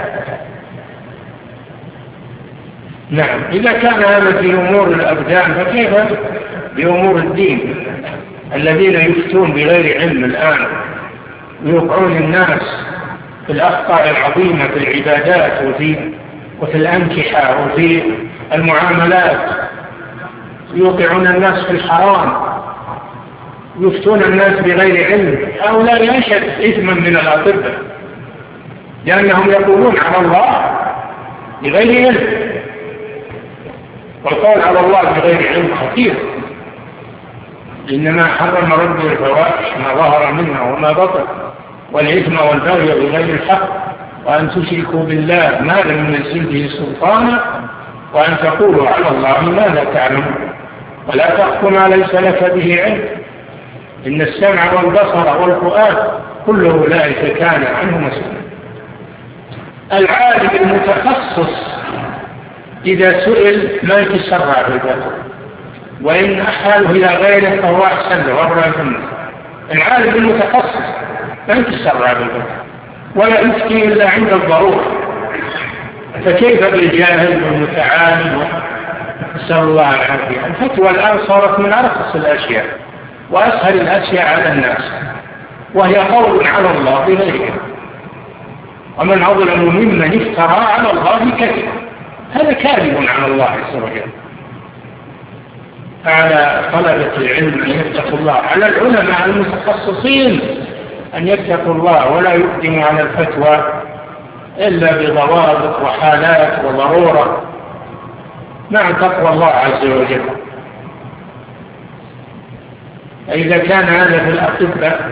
نعم، إذا كان هذا في أمور الأبدان فكيف بأمور الدين؟ الذين يفتون بغير علم الآن ويوقعون الناس في الأخطاء العظيمة في العبادات وفي الأنكحة وفي المعاملات، يوقعون الناس في الحرام، يفتون الناس بغير علم، هؤلاء أشد إثما من الأطباء، لأنهم يقولون على الله بغير علم، والقول على الله بغير علم خطير. إنما حرم ربي الفواحش ما ظهر منها وما بطن والإثم والبغي بغير الحق وأن تشركوا بالله ما لم ينزل به سلطانا وأن تقولوا على الله ما لا تعلمون ولا تقف ما ليس لك به علم إن السمع والبصر والفؤاد كل أولئك كان عنه مسؤولا. العالم المتخصص إذا سئل ما يتسرع بالبطل، وإن أحاله إلى غيره فهو أحسن له وأبرأ منه. العالم المتخصص ما يتسرع بالبطل ولا يفتي إلا عند الضرورة، فكيف بالجاهل والمتعالم؟ نسأل الله العافية. الفتوى الآن صارت من أرخص الأشياء وأسهل الأشياء على الناس، وهي قول على الله بغيره، ومن أظلم ممن افترى على الله كذبا، هذا كاذب على الله عز وجل. على طلبة العلم أن يتقوا الله، على العلماء المتخصصين أن يتقوا الله ولا يقدموا على الفتوى إلا بضوابط وحالات وضرورة مع تقوى الله عز وجل. إذا كان هذا في الأطباء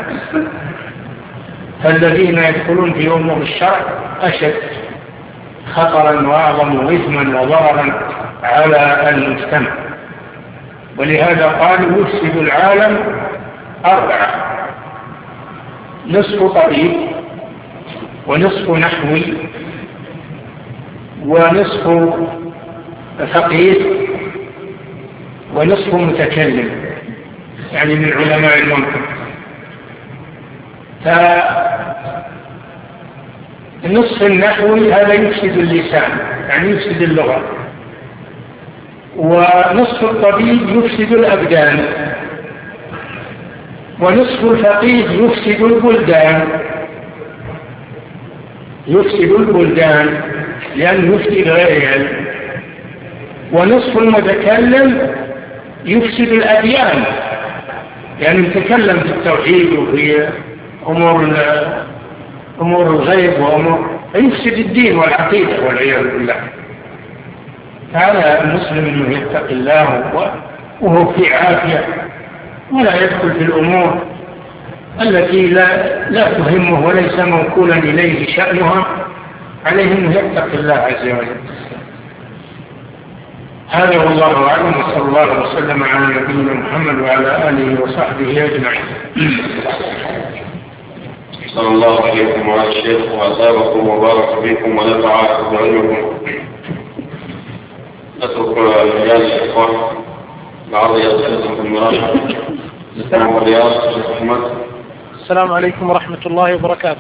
فالذين يدخلون في أمور الشرع أشد خطرا وأعظم إثما وضررا على المجتمع. ولهذا قال يفسد العالم 4: نصف طبيب ونصف نحوي ونصف فقيه ونصف متكلم، يعني من علماء المنطق. فالنصف النحوي هذا يفسد اللسان، يعني يفسد اللغة، ونصف الطبيب يفسد الأبدان، ونصف الفقيه يفسد البلدان لأنه يفتي بغير علم، ونصف المتكلم يفسد الأديان، يعني يتكلم في التوحيد وفي أمور الغيب وأمور يفسد الدين والعقيدة والعياذ بالله. هذا المسلم أنه يتقي الله وهو في عافية، ولا يدخل في الأمور التي لا تهمه وليس موكولا إليه شأنها، عليه أنه يتقي الله عز وجل. هذا والله أعلم، وصلى الله وسلم على نبينا محمد وعلى آله وصحبه أجمعين. صلى الله عليكم وعلى الشيخ وأثابكم وبارك فيكم ونفع بعلمكم. أترك مجال الإخوة بعض أسئلة في المراجعة. السلام عليكم. السلام عليكم ورحمة الله وبركاته.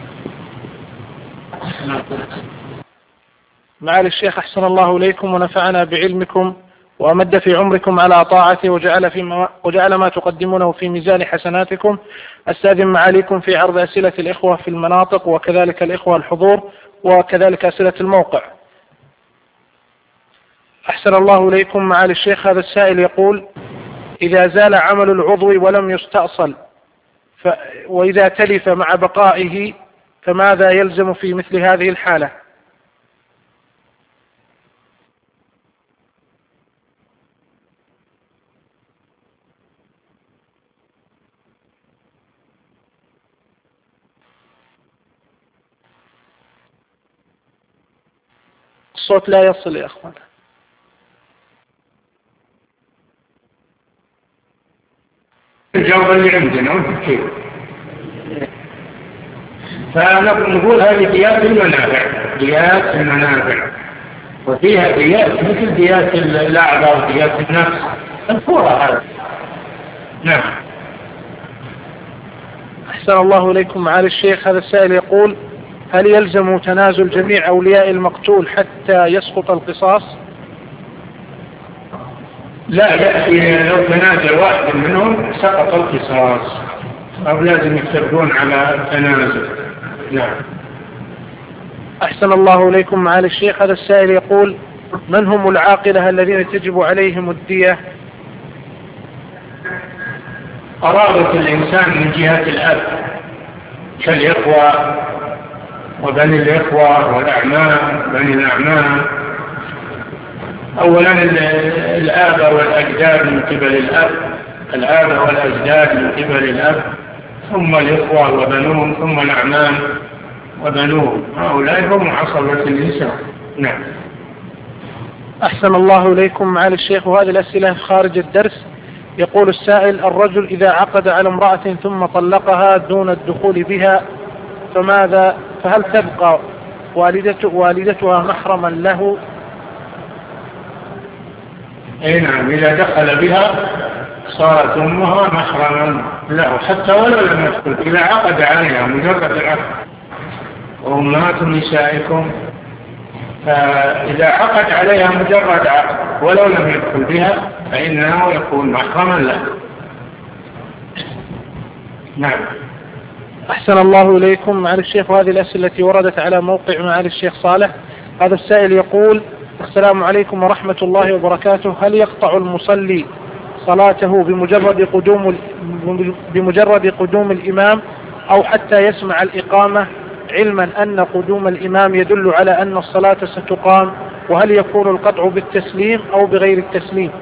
معالي الشيخ أحسن الله إليكم ونفعنا بعلمكم وأمد في عمركم على طاعته وجعل ما تقدمونه في ميزان حسناتكم. أستأذن معاليكم في عرض أسئلة الإخوة في المناطق وكذلك الإخوة الحضور وكذلك أسئلة الموقع. أحسن الله إليكم معالي الشيخ، هذا السائل يقول: إذا زال عمل العضو ولم يستأصل وإذا تلف مع بقائه فماذا يلزم في مثل هذه الحالة؟ الصوت لا يصل يا أخوان. الجواب اللي عندنا كيف؟ فنقول هذه ديات المنافع، وفيها ديات مثل ديات الأعضاء وديات النفس الفورة هذا. نعم. أحسن الله إليكم معالي الشيخ، هذا السائل يقول: هل يلزم تنازل جميع أولياء المقتول حتى يسقط القصاص؟ لا، يأتي لو تنازل واحد منهم سقط القصاص، أو لازم يتفقون على التنازل. نعم. أحسن الله إليكم معالي الشيخ، هذا السائل يقول: من هم العاقلة الذين تجب عليهم الدية؟ قرابة الإنسان من جهة الأب كالإخوة وبني الإخوة والأعمام بني الأعمام. أولا الآباء والأجداد من قبل الآباء والأجداد من قبل الأب، ثم الإخوة وبنوهم، ثم الأعمام وبنوهم. هؤلاء هم عصبة الإنسان. نعم. أحسن الله إليكم معالي الشيخ، وهذه الأسئلة خارج الدرس. يقول السائل: الرجل إذا عقد على امرأة ثم طلقها دون الدخول بها فهل تبقى والدتها محرما له؟ أي نعم، إذا دخل بها صارت أمها محرما له حتى ولو لم يدخل. إذا عقد عليها مجرد العقد، وأمهات نسائكم، فإذا عقد عليها مجرد عقد ولو لم يدخل بها فإنه يكون محرما له. نعم. أحسن الله إليكم معالي الشيخ، وهذه الأسئلة التي وردت على موقع معالي الشيخ صالح. هذا السائل يقول: السلام عليكم ورحمة الله وبركاته، هل يقطع المصلي صلاته بمجرد قدوم الإمام أو حتى يسمع الإقامة، علما أن قدوم الإمام يدل على أن الصلاة ستقام؟ وهل يكون القطع بالتسليم أو بغير التسليم؟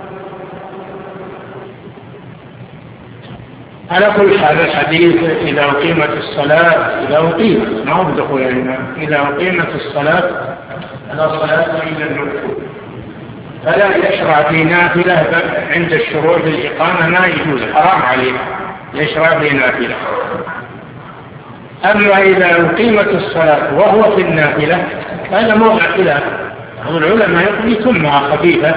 على كل حال الحديث إذا أقيمت الصلاة، ما هو بدخول الإمام، إذا أقيمت الصلاة فلا صلاة إلا المكتوب، فلا يشرع في نافلة عند الشروع بالإقامة، ما يجوز، حرام عليه يشرع في نافلة. أما إذا أقيمت الصلاة وهو في النافلة هذا موضع خلاف. العلماء يقول يتمها خفيفة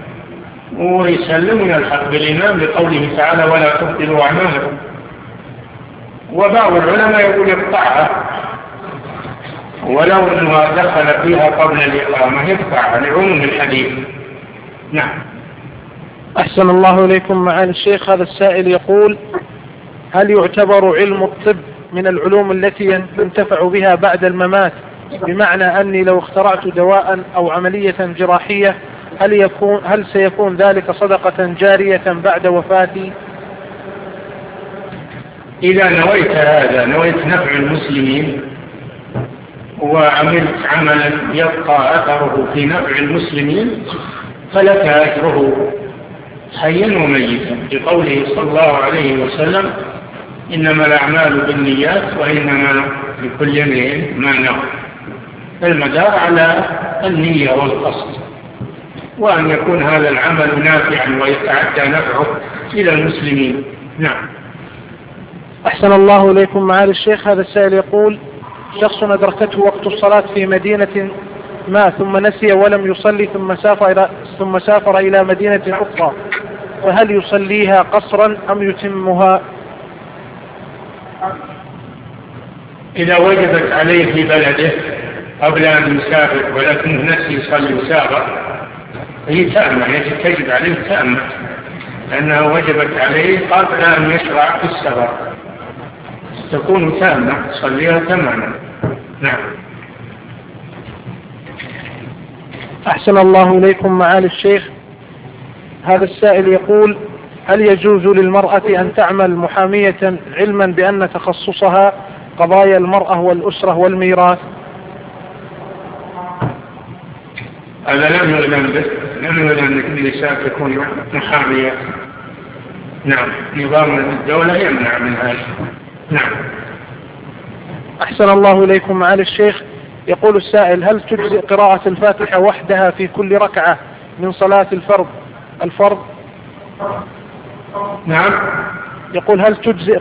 ويسلم يلحق بالإمام لقوله تعالى ولا تبطلوا أعمالكم. وبعض العلماء يقول يقطعها ولو أنه دخل فيها قبل الإقامة يقطعها لعموم الحديث. نعم. أحسن الله إليكم معالي الشيخ. هذا السائل يقول هل يعتبر علم الطب من العلوم التي ينتفع بها بعد الممات، بمعنى أني لو اخترعت دواء أو عملية جراحية هل سيكون ذلك صدقة جارية بعد وفاتي؟ إذا نويت هذا، نويت نفع المسلمين وعملت عملا يبقى أثره في نفع المسلمين فلك أجره حيا وميتا، بقوله صلى الله عليه وسلم إنما الأعمال بالنيات وإنما لكل امرئ ما نوى. المدار على النية والقصد، وأن يكون هذا العمل نافعا ويتعدى نفعه إلى المسلمين. نعم. أحسن الله إليكم معالي الشيخ. هذا السائل يقول شخص أدركته وقت الصلاة في مدينة ما ثم نسي ولم يصلي ثم سافر إلى مدينة أخرى، فهل يصليها قصرا أم يتمها؟ إذا وجبت عليه في بلده قبل أن يسافر ولكنه نسي يصلي وسافر هي تامة، تجب عليه تامة لأنها وجبت عليه قبل أن يشرع في السفر، تكون تامة صليها تماما. نعم. أحسن الله إليكم معالي الشيخ. هذا السائل يقول هل يجوز للمرأة أن تعمل محامية علما بأن تخصصها قضايا المرأة والأسرة والميراث؟ هذا لم يعلم به، لم يعلم أن النساء تكون محامية. نعم. نظام الدولة يمنع من هذا. نعم. أحسن الله إليكم معالي الشيخ. يقول السائل هل تجزئ قراءة الفاتحة وحدها في كل ركعة من صلاة الفرض؟ نعم. يقول هل تجزئ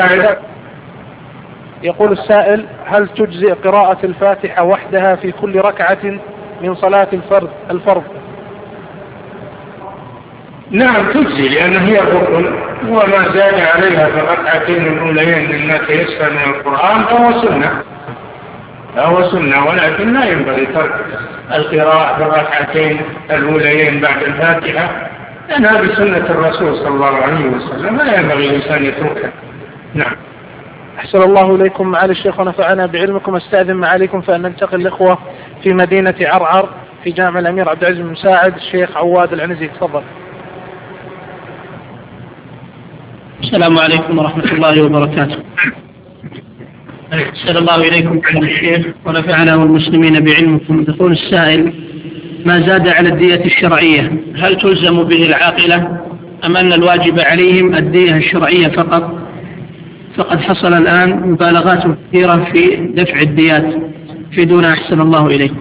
يقول السائل هل تجزئ قراءة الفاتحة وحدها في كل ركعة من صلاة الفرض؟ نعم تجزي، لأن هي الركن وما زاد عليها في الركعتين الأوليين مما تيسر من القرآن فهو سنة، ولكن لا ينبغي ترك القراءة في الركعتين الأوليين بعد الفاتحة، لأنها بسنة الرسول صلى الله عليه وسلم لا ينبغي الإنسان يتركها. نعم. أحسن الله إليكم معالي الشيخ ونفعنا بعلمكم. استأذن معاليكم فأن ننتقل الإخوة في مدينة عرعر في جامع الأمير عبد العزيز بن مساعد الشيخ عواد العنزي. تفضل. السلام عليكم ورحمة الله وبركاته. أحسن الله إليكم معالي الشيخ ونفعنا والمسلمين بعلمكم. يقول السائل ما زاد على الدية الشرعية هل تلزم به العاقلة أم أن الواجب عليهم الدية الشرعية فقط؟ فقد حصل الآن مبالغات كثيرة في دفع الديات في دون. أحسن الله إليكم.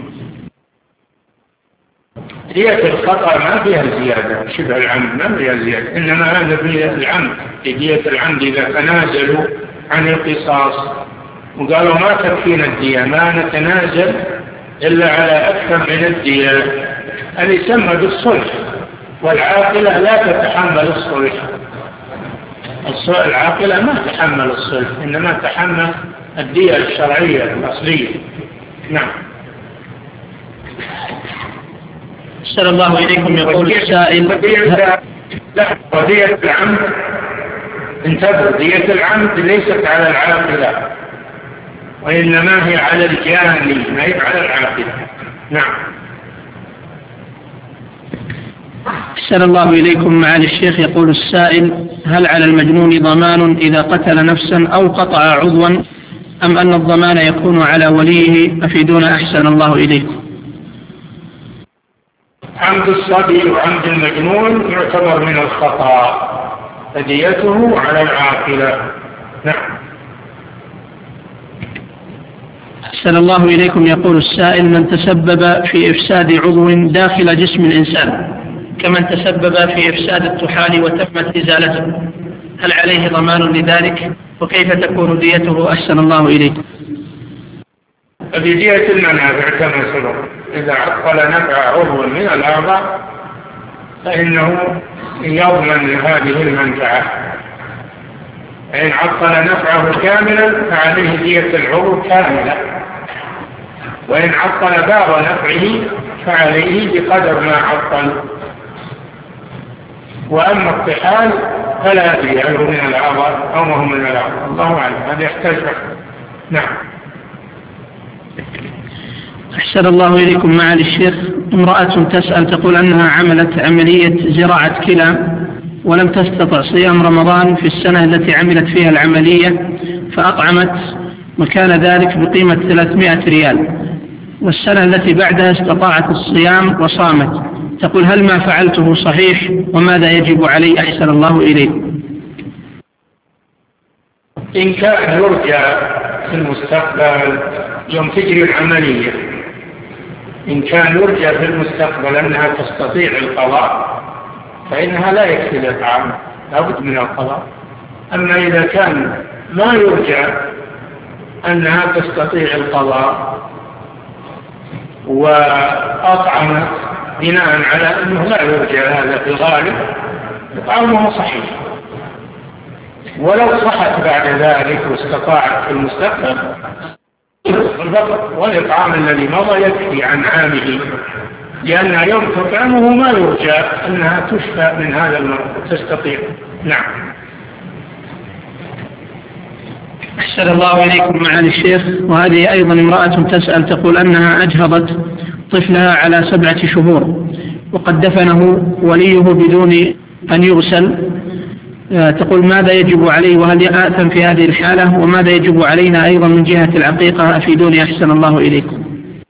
دية الخطأ ما فيها زيادة، شبه العمد ما فيها زيادة، إنما هذا في العمد، في دية العمد إذا تنازلوا عن القصاص وقالوا ما تكفينا الدية ما نتنازل إلا على أكثر من الدية، هذا يسمى بالصلح، والعاقلة لا تتحمل الصلح. العاقلة ما تحمل الصلح، إنما تحمل الدية الشرعية الأصلية. نعم. أحسن الله إليكم. يقول السائل دية العمد انتبه، دية العمد ليست على العاقلة وإنما هي على الجاني ما هي على العاقلة. نعم. أحسن الله إليكم معالي الشيخ. يقول السائل هل على المجنون ضمان إذا قتل نفسا أو قطع عضوا أم أن الضمان يكون على وليه؟ أفيدونا أحسن الله إليكم. عمد الصبي وعمد المجنون يعتبر من الخطأ فديته على العاقلة. نعم. أحسن الله إليكم. يقول السائل من تسبب في إفساد عضو داخل جسم الإنسان كمن تسبب في إفساد الطحال وتمت إزالته هل عليه ضمان لذلك؟ وكيف تكون ديته أحسن الله إليك؟ بدية المنافع كما سبق، إذا عطل نفع عضو من الأعضاء فإنه يضمن هذه المنفعة. إن عطل نفعه كاملا فعليه دية العضو كاملة، وإن عطل بعض نفعه فعليه بقدر ما عطل. وأما الطحال فلا أدري هل هو من الأعضاء أو ما هو من الأعضاء، الله أعلم، هذا يحتاج بحث. نعم. أحسن الله إليكم معالي الشيخ. امرأة تسأل تقول أنها عملت عملية زراعة كلى ولم تستطع صيام رمضان في السنة التي عملت فيها العملية، فأطعمت مكان ذلك بقيمة 300 ريال، والسنة التي بعدها استطاعت الصيام وصامت. تقول هل ما فعلته صحيح وماذا يجب علي أحسن الله إليك؟ إن كان يرجى في المستقبل يوم تجري العملية، إن كان يرجى في المستقبل أنها تستطيع القضاء فإنها لا يكفي الإطعام، لابد من القضاء. أما إذا كان ما يرجى أنها تستطيع القضاء وأطعمت بناء على أنه لا يرجى هذا في الغالب، إطعامه صحيح. ولو صحت بعد ذلك واستطاعت في المستقبل والإطعام الذي مضى يكفي عن عامه، لأن يوم تطعمه ما يرجى أنها تشفى من هذا المرض تستطيع. نعم. أحسن الله إليكم معالي الشيخ. وهذه أيضا امرأة تسأل تقول أنها أجهضت طفلها على 7 شهور وقد دفنه وليه بدون أن يغسل. تقول ماذا يجب عليه وهل يأثم في هذه الحالة، وماذا يجب علينا أيضا من جهة العقيقة؟ أفيدوني أحسن الله إليكم.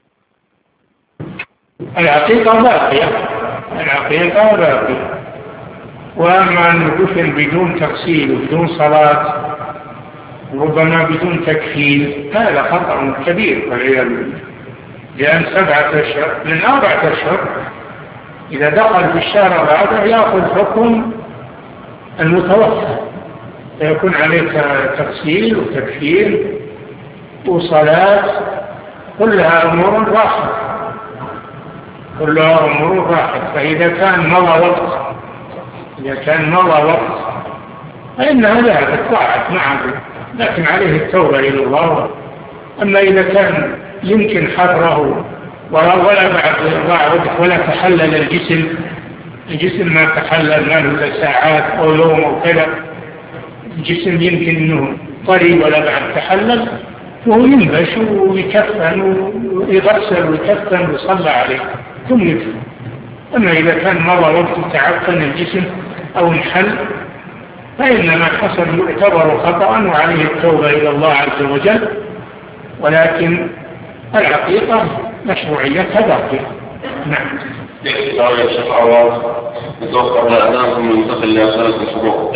العقيقة باقية، العقيقة باقية. وأما أن يدفن بدون تغسيل وبدون صلاة وربما بدون تكفين هذا خطأ كبير والعياذ بالله، لأن 7 أشهر من 4 أشهر إذا دخل في الشهر الرابع يأخذ حكم المتوفى، فيكون عليك تغسيل وتكفين وصلاة، كلها أمور راحة، كلها أمور راحة. فإذا كان مضى وقت، إذا كان مضى وقت فإنها ذهبت طاعت معه، لكن عليه التوبة إلى الله. أما إذا كان يمكن حفره ولا تحلل الجسم ما تحلل ما له ساعات أو يوم أو كذا، الجسم يمكن أنه طري ولا بعد تحلل، وهو ينبش ويكفن ويغسل ويكفن ويصلى عليه ثم يدفن. أما إذا كان مضى وقت تعفن الجسم أو انحل فإن ما حصل يعتبر خطأ وعليه التوبة إلى الله عز وجل، ولكن العقيقة مشروعيتها باقية. نعم. قال الشيخ عوض نتوقع بأنكم ننتقل لأسئلة الشروق.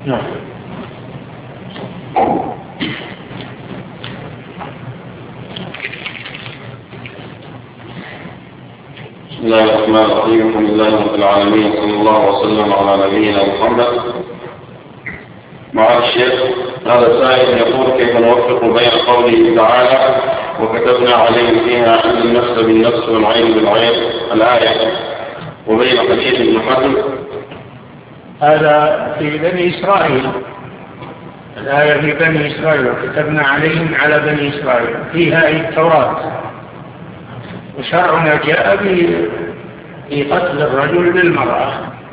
نعم. بسم الله الرحمن الرحيم. الحمد لله رب العالمين، صلى الله وسلم على نبينا محمد. مع الشيخ هذا سائل يقول: كيف نوفق بين قوله تعالى وكتبنا عليهم فيها أن النفس بالنفس والعين بالعين الآية وبين حديث ابن حزم؟ هذا في بني إسرائيل، الآية في بني إسرائيل وكتبنا عليهم على بني إسرائيل فيها التوراة، وشرعنا جاء في قتل الرجل بالمرأة،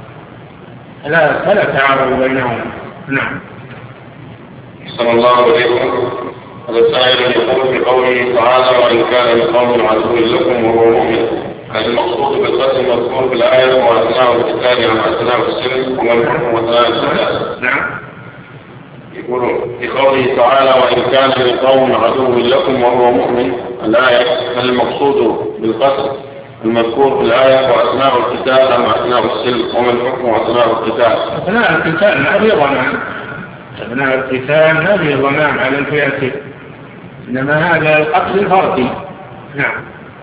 فلا تعارض بينهم. نعم. صلى الله عليه وسلم. هذا سائل يقول في قوله تعالى: وإن كان لقوم عدو لكم وهو مؤمن، هل المقصود بالقتل المذكور في الآية وأثناء القتال عن أثناء السلم وما الحكم وأثناء القتال؟ نعم. يقول في قوله تعالى: وإن كان لقوم عدو لكم وهو مؤمن، الآية هل المقصود بالقتل المذكور في الآية وأثناء القتال أم أثناء السلم وما الحكم وأثناء القتال؟ أثناء القتال ما في ضمان، أثناء القتال ما في ضمان على الفئتين، إنما هذا القتل الفردي. نعم.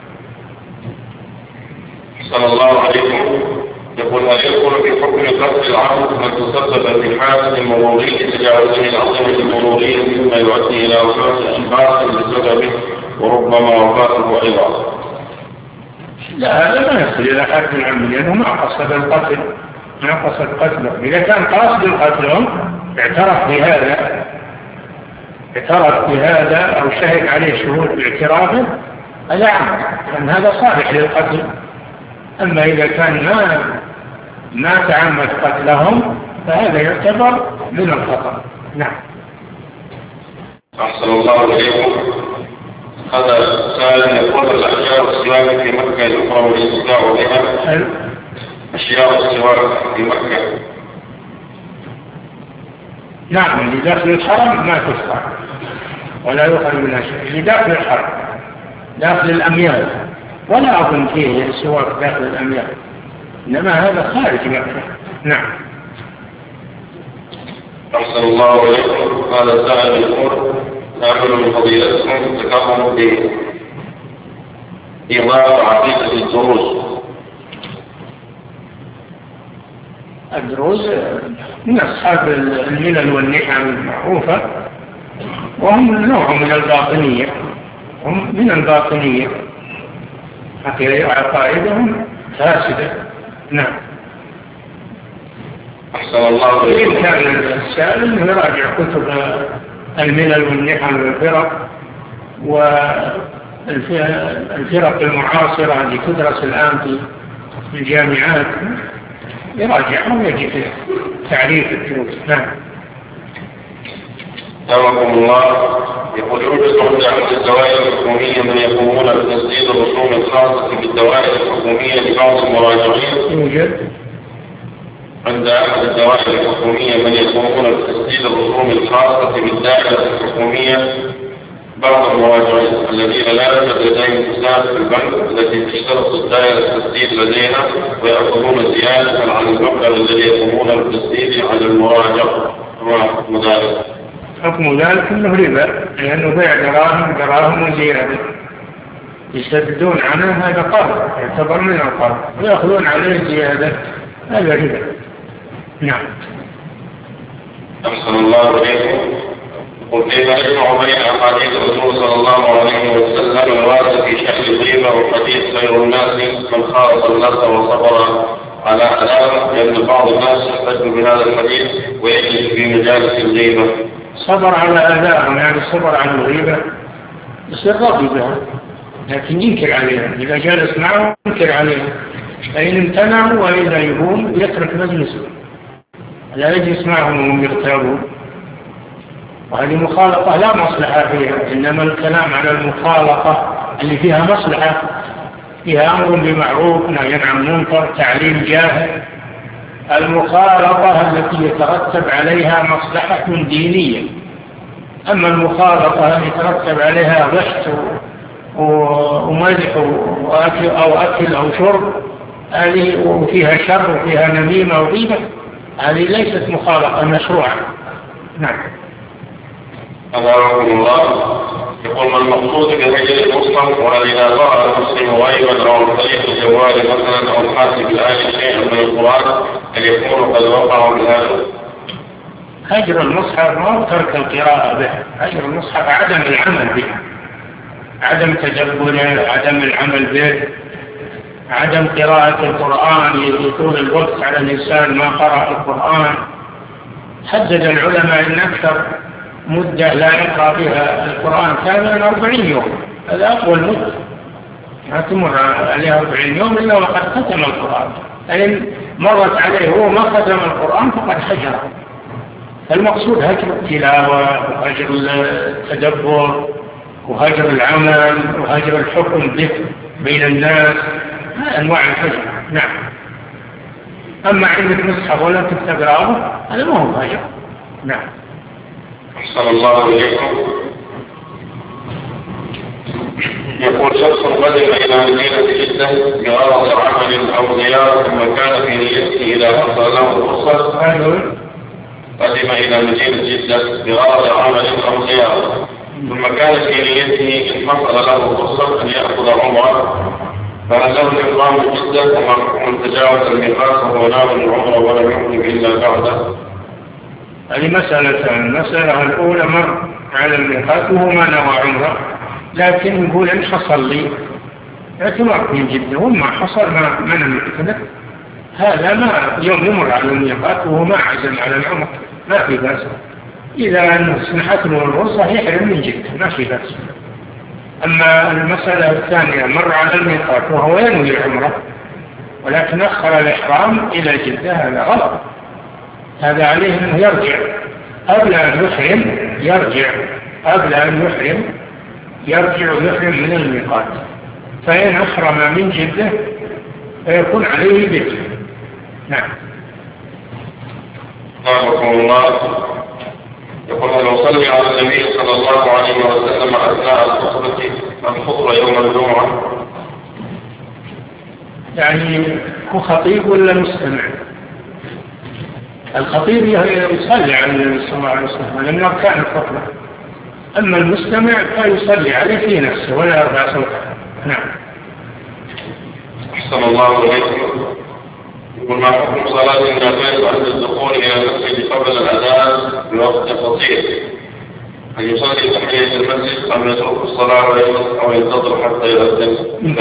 صلى الله عليه وسلم. يقول: هل يدخل في حكم قتل العبد من تسبب في حادث مروري تجاوزه العظيمة المرورية مما يؤدي إلى وفاة الأشخاص بسببه وربما وفاته أيضا؟ لا، هذا ما يصل إلى حد العمد، لأنه ما قصد القتل، ما قصد قتله. إذا كان قاصد القتل اعترف بهذا أو شهد عليه شهود باعترافه، هذا عمد، لأن هذا صالح للقتل. أما إذا كان ما تعمد قتلهم فهذا يعتبر من الخطأ. نعم. أحسن الله إليكم. هذا سائل يقول: الأشياء السواك في مكة الأخرى والاستمتاع بها، أشياء السواك في مكة. نعم، اللي داخل الحرم ما تشرع ولا يؤخذ منها شيء، اللي داخل الحرم داخل الأميال، ولا أظن فيه السواك داخل الأميال، إنما هذا خارج مكة. نعم. أحسن الله إليكم. هذا سائل يقول: نعمل من فضيلتكم التكرم بإضافة عقيدة الدروز من أصحاب الملل والنحل المعروفة، وهم نوع من الباطنية، هم من الباطنية، عقائدهم فاسدة. نعم. أحسن الله إليكم. إن كان السائل يراجع كتب الملل والنحل والفرق والفرق المعاصرة التي تدرس الآن في الجامعات، يراجعهم ويجد تعريف الدروس. نعم. سلامكم الله. يقول: يوجد عند أحد الدوائر الحكومية من يقومون بتسديد الرسوم الخاصة بالدوائر الحكومية لبعض المراجعين. يوجد عند أحد الدوائر الحكومية من يقومون بتسديد الرسوم الخاصة بالدائرة الحكومية بعض المراجعين الذين لا يوجد لديهم حساب في البنك التي تشترط الدائرة التسديد لديها، ويأخذون زيادة عن المبلغ الذي يقومون بالتسديد على المراجع. ما حكم ذلك؟ حكم ذلك أنه ربا، لأنه بيع دراهم وزيادة، يسددون عنه، هذا قرض يعتبر من القرض، ويأخذون عليه زيادة، هذا ربا. نعم. أحسن الله إليكم. وكيف نجمع بين أحاديث الرسول صلى الله عليه وسلم الواردة في شأن الغيبة وحديث خير الناس من خالط الناس وصبر على أذاهم، لأن بعض الناس يحتج بهذا الحديث ويجلس في مجالس الغيبة؟ صبر على أذاهم يعني صبر عن الغيبة، يصير راضي بها، لكن ينكر عليها. إذا جالس معه ينكر عليها، فإن امتنعوا وإذا يقوم يترك مجلسه، لا يجلس معهم وهم يغتابون. وهذه مخالطة لا مصلحة فيها، إنما الكلام على المخالطة اللي فيها مصلحة، فيها أمر بمعروف نهي عن منكر تعليم جاهل. المخالطة التي يترتب عليها مصلحة دينية، أما المخالطة التي يترتب عليها ضحك ومزح أو أكل أو شرب، هذه وفيها شر وفيها نميمة وغيبة، هذه ليست مخالطة مشروعة. نعم. أمركم الله. يقول ما المقصود بهجر المصحف؟ وهل إذا قرأ المسلم غيبا أو طريق الجوال مثلا أو حاسب الآن شيئا من القرآن هل يكون قد وقع بهذا؟ هجر المصحف ما هو ترك القراءة به، هجر المصحف عدم العمل به، عدم تدبره، عدم العمل به، عدم قراءة القرآن لطول الوقت على الإنسان ما قرأ القرآن. حدد العلماء أن أكثر مدة لا يقرأ بها القرآن كاملا 40 يوم، هذا أطول مدة، ما تمر عليها 40 يوم إلا وقد ختم القرآن، فإن مرت عليه هو ما ختم القرآن فقد هجره. المقصود هجر التلاوة وهجر التدبر وهجر العمل وهجر الحكم به بين الناس، أنواع الهجر. نعم. أما عندك مصحف ولا تقرأه هذا ما هو هجر. نعم. أحسن الله إليكم. يقول شخص قدم إلى مدينة جدة بغرض عمل أو زيارة ثم كان في نيته إذا حصل له فرصة. قدم إلى مدينة جدة بغرض عمل أو زيارة ثم كان في نيته إن حصل له فرصة أن يأخذ عمرة، فهل له الإقامة جدة ومن تجاوز الميقات وهو ناوي العمرة ولم يحرم إلا بعده؟ هذه مسألة. المسألة الأولى مر على الميقات وهو ما نوى عمرة، لكن يقول إن حصل لي اعتمرت من جدة وما حصل ما نملك، هذا ما يوم يمر على الميقات وهو ما عزم على العمر ما في بأس. إذا سنحت له الفرصة يحرم من جدة ما في بأس. أما المسألة الثانية مر على الميقات وهو ينوي العمرة ولكن أخر الإحرام إلى جدة، هذا غلط. هذا عليه أنه يرجع قبل أن يحرم، قبل أن يرجع ويحرم من الميقات، فإن أحرم من جدة فيكون عليه بيت. نعم. رحمكم الله. يقول هل نصلي على النبي صلى الله عليه وسلم أثناء الخطبة يوم الجمعة؟ يعني هو خطيب ولا مستمع؟ الخطيب يصلي على النبي صلى الله عليه وسلم لأنه أركان الخطبة، أما المستمع فيصلي عليه في نفسه ولا يرفع صوته. نعم. أحسن الله إليكم. يقول ما حكم صلاة النافلة عند الدخول إلى المسجد قبل الأذان بوقت قصير؟ هل يصلي تحية المسجد أم يترك الصلاة أو ينتظر حتى يؤذن؟ إن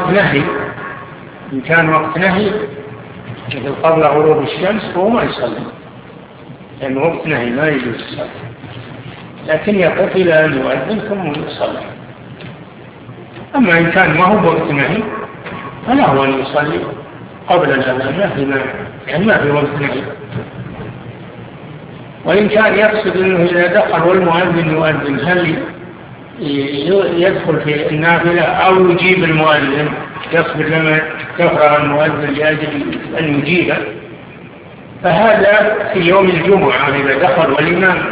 كان وقت نهي مثل قبل غروب الشمس فهو ما يصلي، لأن وقت نهي ما يجوز الصلاة، لكن يقف إلى أن يؤذن ثم يصلي. أما إن كان ما هو وقت نهي فلا هو أن يصلي قبل الأذان، يعني ما في وقت نهي. وإن كان يقصد أنه إذا دخل والمؤذن يؤذن هل يدخل في النافلة أو يجيب المؤذن، يصبر لما يقرأ المؤذن لأجل أن يجيبه، فهذا في يوم الجمعة إذا دخل والإمام،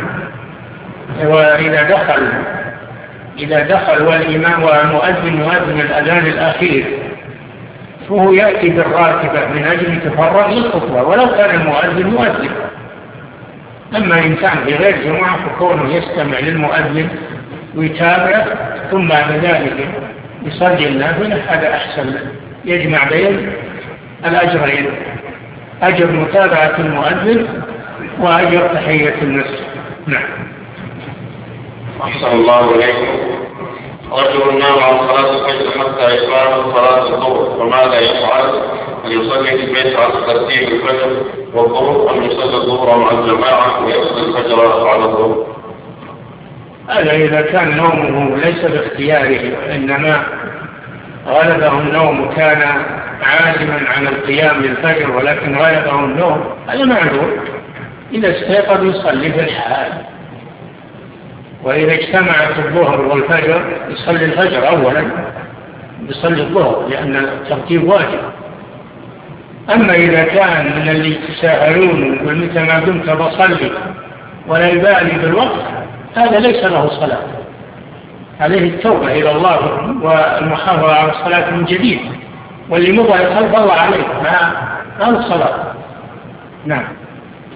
إذا دخل والإمام والمؤذن يؤذن الأذان الأخير فهو يأتي بالراتبة من أجل يتفرغ للخطبة ولو كان المؤذن يؤذن. أما إن كان في غير جمعة فكونه يستمع للمؤذن ويتابع ثم بعد ذلك يصلي النافلة هذا أحسن، يجمع بين الأجرين، أجر متابعة المؤذن وأجر تحية المسجد. نعم. أحسن الله إليكم. رجل نام عن صلاة الفجر حتى إقام صلاة الظهر فماذا يفعل؟ هل يصلي في البيت على ترتيب الفجر والظهر أم يصلي الظهر مع الجماعة ويصلي الفجر على الظهر؟ هذا إذا كان نومه ليس باختياره وإنما غلبه النوم، كان عازما عن القيام للفجر ولكن غلبه النوم، هذا معذور. إذا استيقظ يصلي في الحال، وإذا اجتمعت الظهر والفجر يصلي الفجر أولا يصلي الظهر لأن الترتيب واجب. أما إذا كان من اللي يتساهلون ومتى ما دمت بصلي ولا يبالي بالوقت هذا ليس له صلاة، عليه التوبة إلى الله والمحافظة على الصلاة من جديد، واللي مضى يخلف الله عليه ما له صلاة. نعم.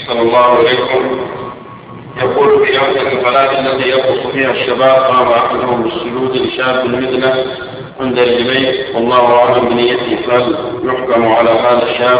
أحسن الله إليكم. يقول في أحد الصلاة التي يرقص فيها الشباب قام أحدهم بالسجود لشاب مثله عند رجليه والله أعلم بنيته، فهل يحكم على هذا الشاب؟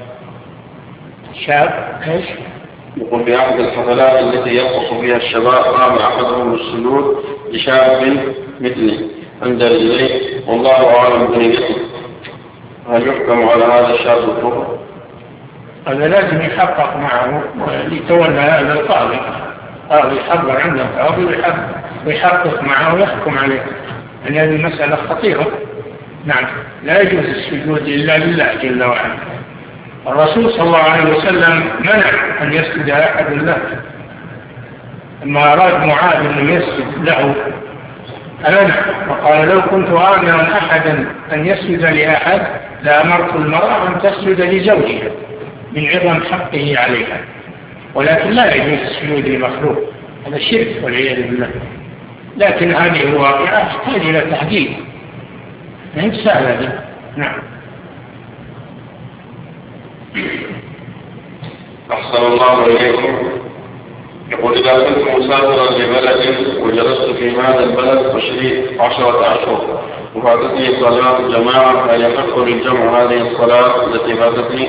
شاب ايش؟ يقول في أحد الحفلات التي يرقص فيها الشباب قام أحدهم بالسجود لشاب مثله عند رجليه والله أعلم بنيته، هل يحكم على هذا الشاب بالكفر؟ هذا لازم يحقق معه ليتولى هذا القاضي، قاضي يحضر عنده قاضي ويحقق معه ويحكم عليه، لأن هذه المسألة خطيرة. نعم، لا يجوز السجود إلا لله جل وعلا. الرسول صلى الله عليه وسلم منع أن يسجد أحد له، لما أراد معاذ أن يسجد له أمنع وقال لو كنت آمرا أحدا أن يسجد لأحد لأمرت المرأة أن تسجد لزوجها من عظم حقه عليها، ولكن لا يجوز السجود لمخلوق، هذا شرك والعياذ بالله. لكن هذه الواقعة تحتاج إلى تحديد، ما هي سهلة. نعم. أحسن الله إليكم. يقول إذا كنت مسافرا لبلد وجلست في هذا البلد 10 أشهر وفاتتني صلاة الجماعة، هل يحق للجمع هذه الصلاة التي فاتتني؟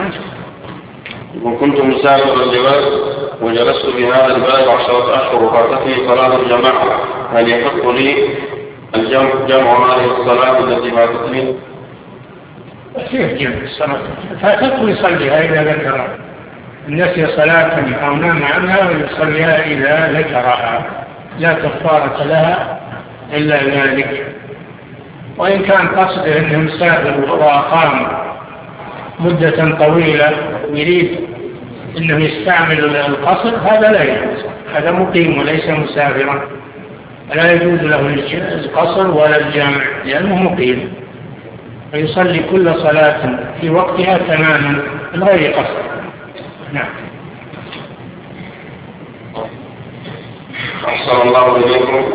وكنت مسافرا لبلد وجلست في هذا البلد 10 أشهر وفاتتني صلاة الجماعة، هل يحق لي الجمع هذه الصلاة التي فاتتني؟ كيف جمع الصلاة؟ فاتته يصليها إذا ذكرها، نسي صلاة أو نام عنها ويصليها إذا ذكرها، لا كفارة لها إلا ذلك. وإن كان قصده أنه مسافر وأقام مدة طويلة يريد أنه يستعمل القصر، هذا لا يجوز، هذا مقيم وليس مسافرا، لا يجوز له القصر ولا الجامع لأنه مقيم، ويصلي كل صلاة في وقتها تماما من غير قصر. نعم. أحسن الله إليكم.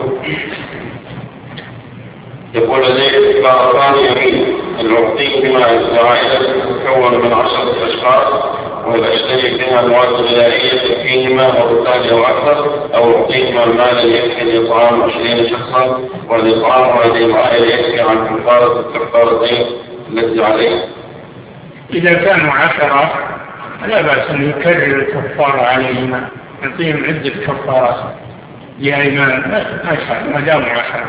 يقول لدي طرفان يمين، المعطي بما العائلة تتكون من 10 أشخاص ويشتري بها المواد الغذائية فيهما وبالتالي أو أكثر، أو يعطيهما المال يكفي لإطعام 20 شخصا، والإطعام هذه العائلة يكفي عن كفارة الكفارتين التي عليه. إذا كانوا 10 لا بأس أن يكرر الكفارة عليهما، يعطيهم عدة كفارات لأيمان ما داموا 10.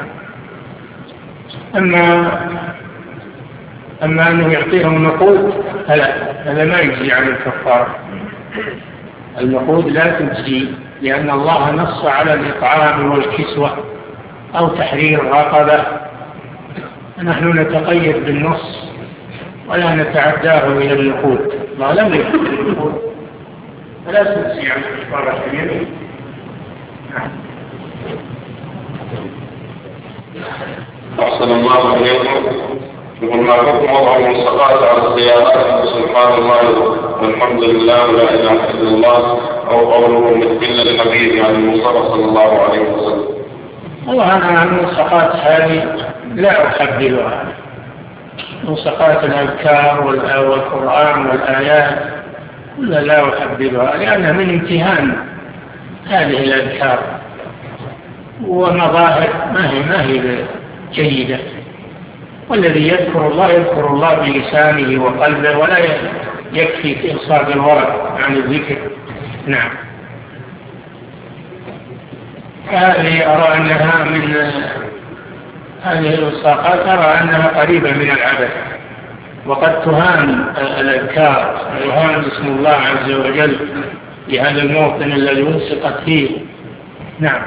أما أنه يعطيهم نقود هذا ما يجزي عن الكفارة، النقود لا تجزي، لأن الله نص على الإطعام والكسوة أو تحرير الرقبة، نحن نتقيد بالنص ولا نتعداه إلى النقود، ما لم يكن النقود فلا تجزي عن الكفارة اليمين. أحسن الله إليكم. يقول ما حكم وضع الملصقات على السيارات سبحان الله والحمد لله ولا إله إلا الله، أو قوله مثلنا للحبيب عن المصطفى صلى الله عليه وسلم؟ والله أنا الملصقات هذه لا أحبذها، ملصقات الأذكار والقرآن والآيات لا أحبذها، لأنها من امتهان هذه الأذكار ومظاهر ما هي جيدة، والذي يذكر الله بلسانه وقلبه ولا يكفي في إصاب الورق عن الذكر. نعم. هذه أرى أنها من هذه الوثاقات أرى أنها قريبة من العبث، وقد تهان الأذكار ويهان اسم الله عز وجل بهذا الموطن الذي وثقت فيه. نعم.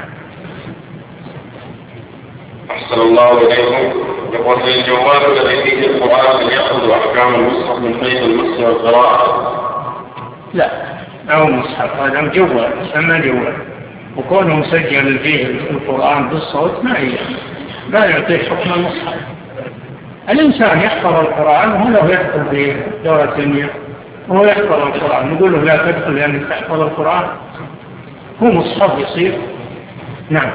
أحسن الله إليكم. يقول في الجوال الذي فيه القرآن يأخذ أحكام المصحف من حيث المس والقراءة؟ لا، أو مصحف، هذا جوال يسمى جوال، وكونه مسجل فيه القرآن بالصوت ما يعطيه حكم المصحف. الإنسان يحفظ القرآن وهو له يدخل في دورة علمية وهو يحفظ القرآن، نقول له لا تدخل لأنك تحفظ القرآن، هو مصحف يصير. نعم.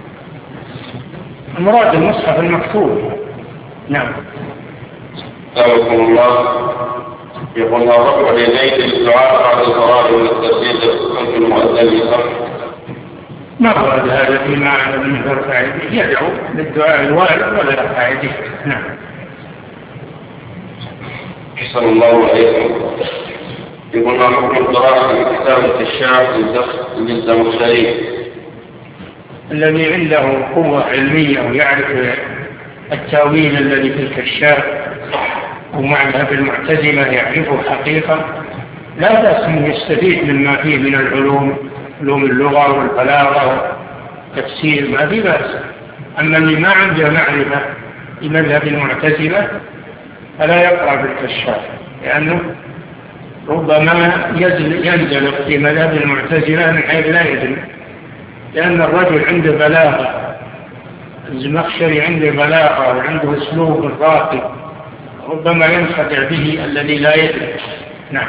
المراد المصحف المكتوب. نعم. أسألكم الله. يقول رفع اليدين للدعاء بعد الفراغ من التسجيل خلف المؤذن يصح؟ ما ورد هذا في معنى من رفع يديه، يدعو للدعاء الوارد ولا رفع يديه. نعم. أحسن الله عليكم. يقول حكم قراءة كتاب الشعب للزمخشري. الذي عنده قوة علمية ويعرف التأويل الذي في الكشاف ومذهب المعتزلة يعرفه حقيقة، لا بأس أن يستفيد مما فيه من العلوم، علوم اللغة والبلاغة والتفسير، ما في بأس. أما اللي ما عنده معرفة بمذهب المعتزلة فلا يقرأ بالكشاف، لأنه ربما ينزل في مذهب المعتزلة من حيث لا يدري، لأن الرجل عنده بلاغة، الزمخشري عنده بلاغة وعنده أسلوب راقي، ربما ينخدع به الذي لا يدري. نعم.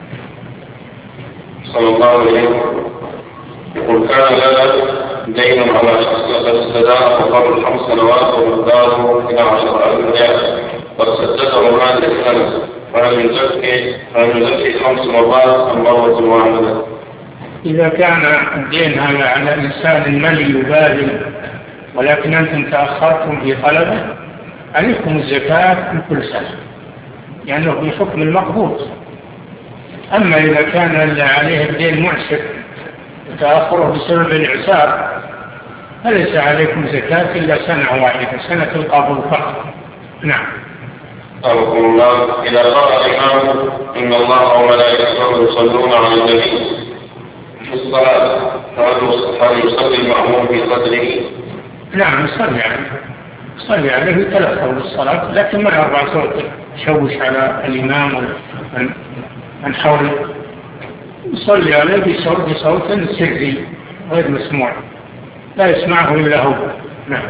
صلى الله عليه وسلم. يقول كان لنا دين على شخص السداد وقبل 5 سنوات ومقداره 12,000 ريال، قد سدده هذه السنة، فهل يزكي 5 مرات أم مرة واحدة؟ إذا كان الدين هذا على إنسان ملي يبادل ولكن أنتم تأخرتم في طلبه، عليكم الزكاة من كل سنة، لأنه يعني بحكم المقبوض. أما إذا كان عليه الدين معسر وتأخره بسبب الإعسار فليس عليكم زكاة إلا سنة واحدة، سنة القبول فقط. نعم. أرحم الله. إذا قرأ الإمام إن الله وملائكته يصلون على النبي في الصلاة هل يصلي المأموم في صدره؟ نعم، صلي عليه يتلفظ بالصلاة، لكن ما يرفع صوته يشوش على الإمام من حوله، يصلي عليه بصوت سري غير مسموع لا يسمعه إلا هو. نعم.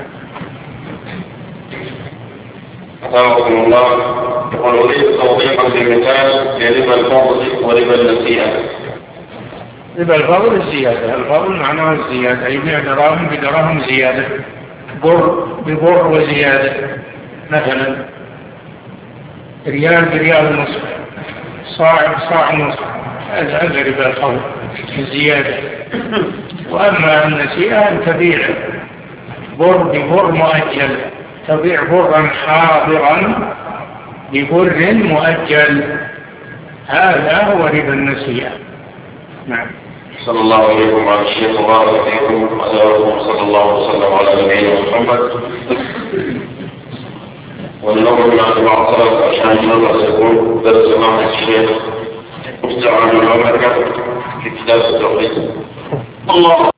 أتاكم الله. يقول أريد توضيحا بمثال لربا الفضل وربا النسيئة. ربا الفضل الزيادة، الفضل معناه الزيادة، يبيع دراهم بدراهم زيادة، بر ببر وزيادة، مثلا ريال بريال ونصف، صاع بصاع ونصف، هذا ربا الفضل الزيادة. وأما النسيئة أن تبيع بر ببر مؤجل، تبيع برا حاضرا ببر مؤجل، هذا هو ربا النسيئة. نعم. صلى الله عليكم وعلى الشيخ وبارك فيكم صلى الله وسلم على نبينا محمد. والنظر مع بعض صلاة عشان نظر يكون درس مع الشيخ مستعان المملكة في كتاب التوحيد. الله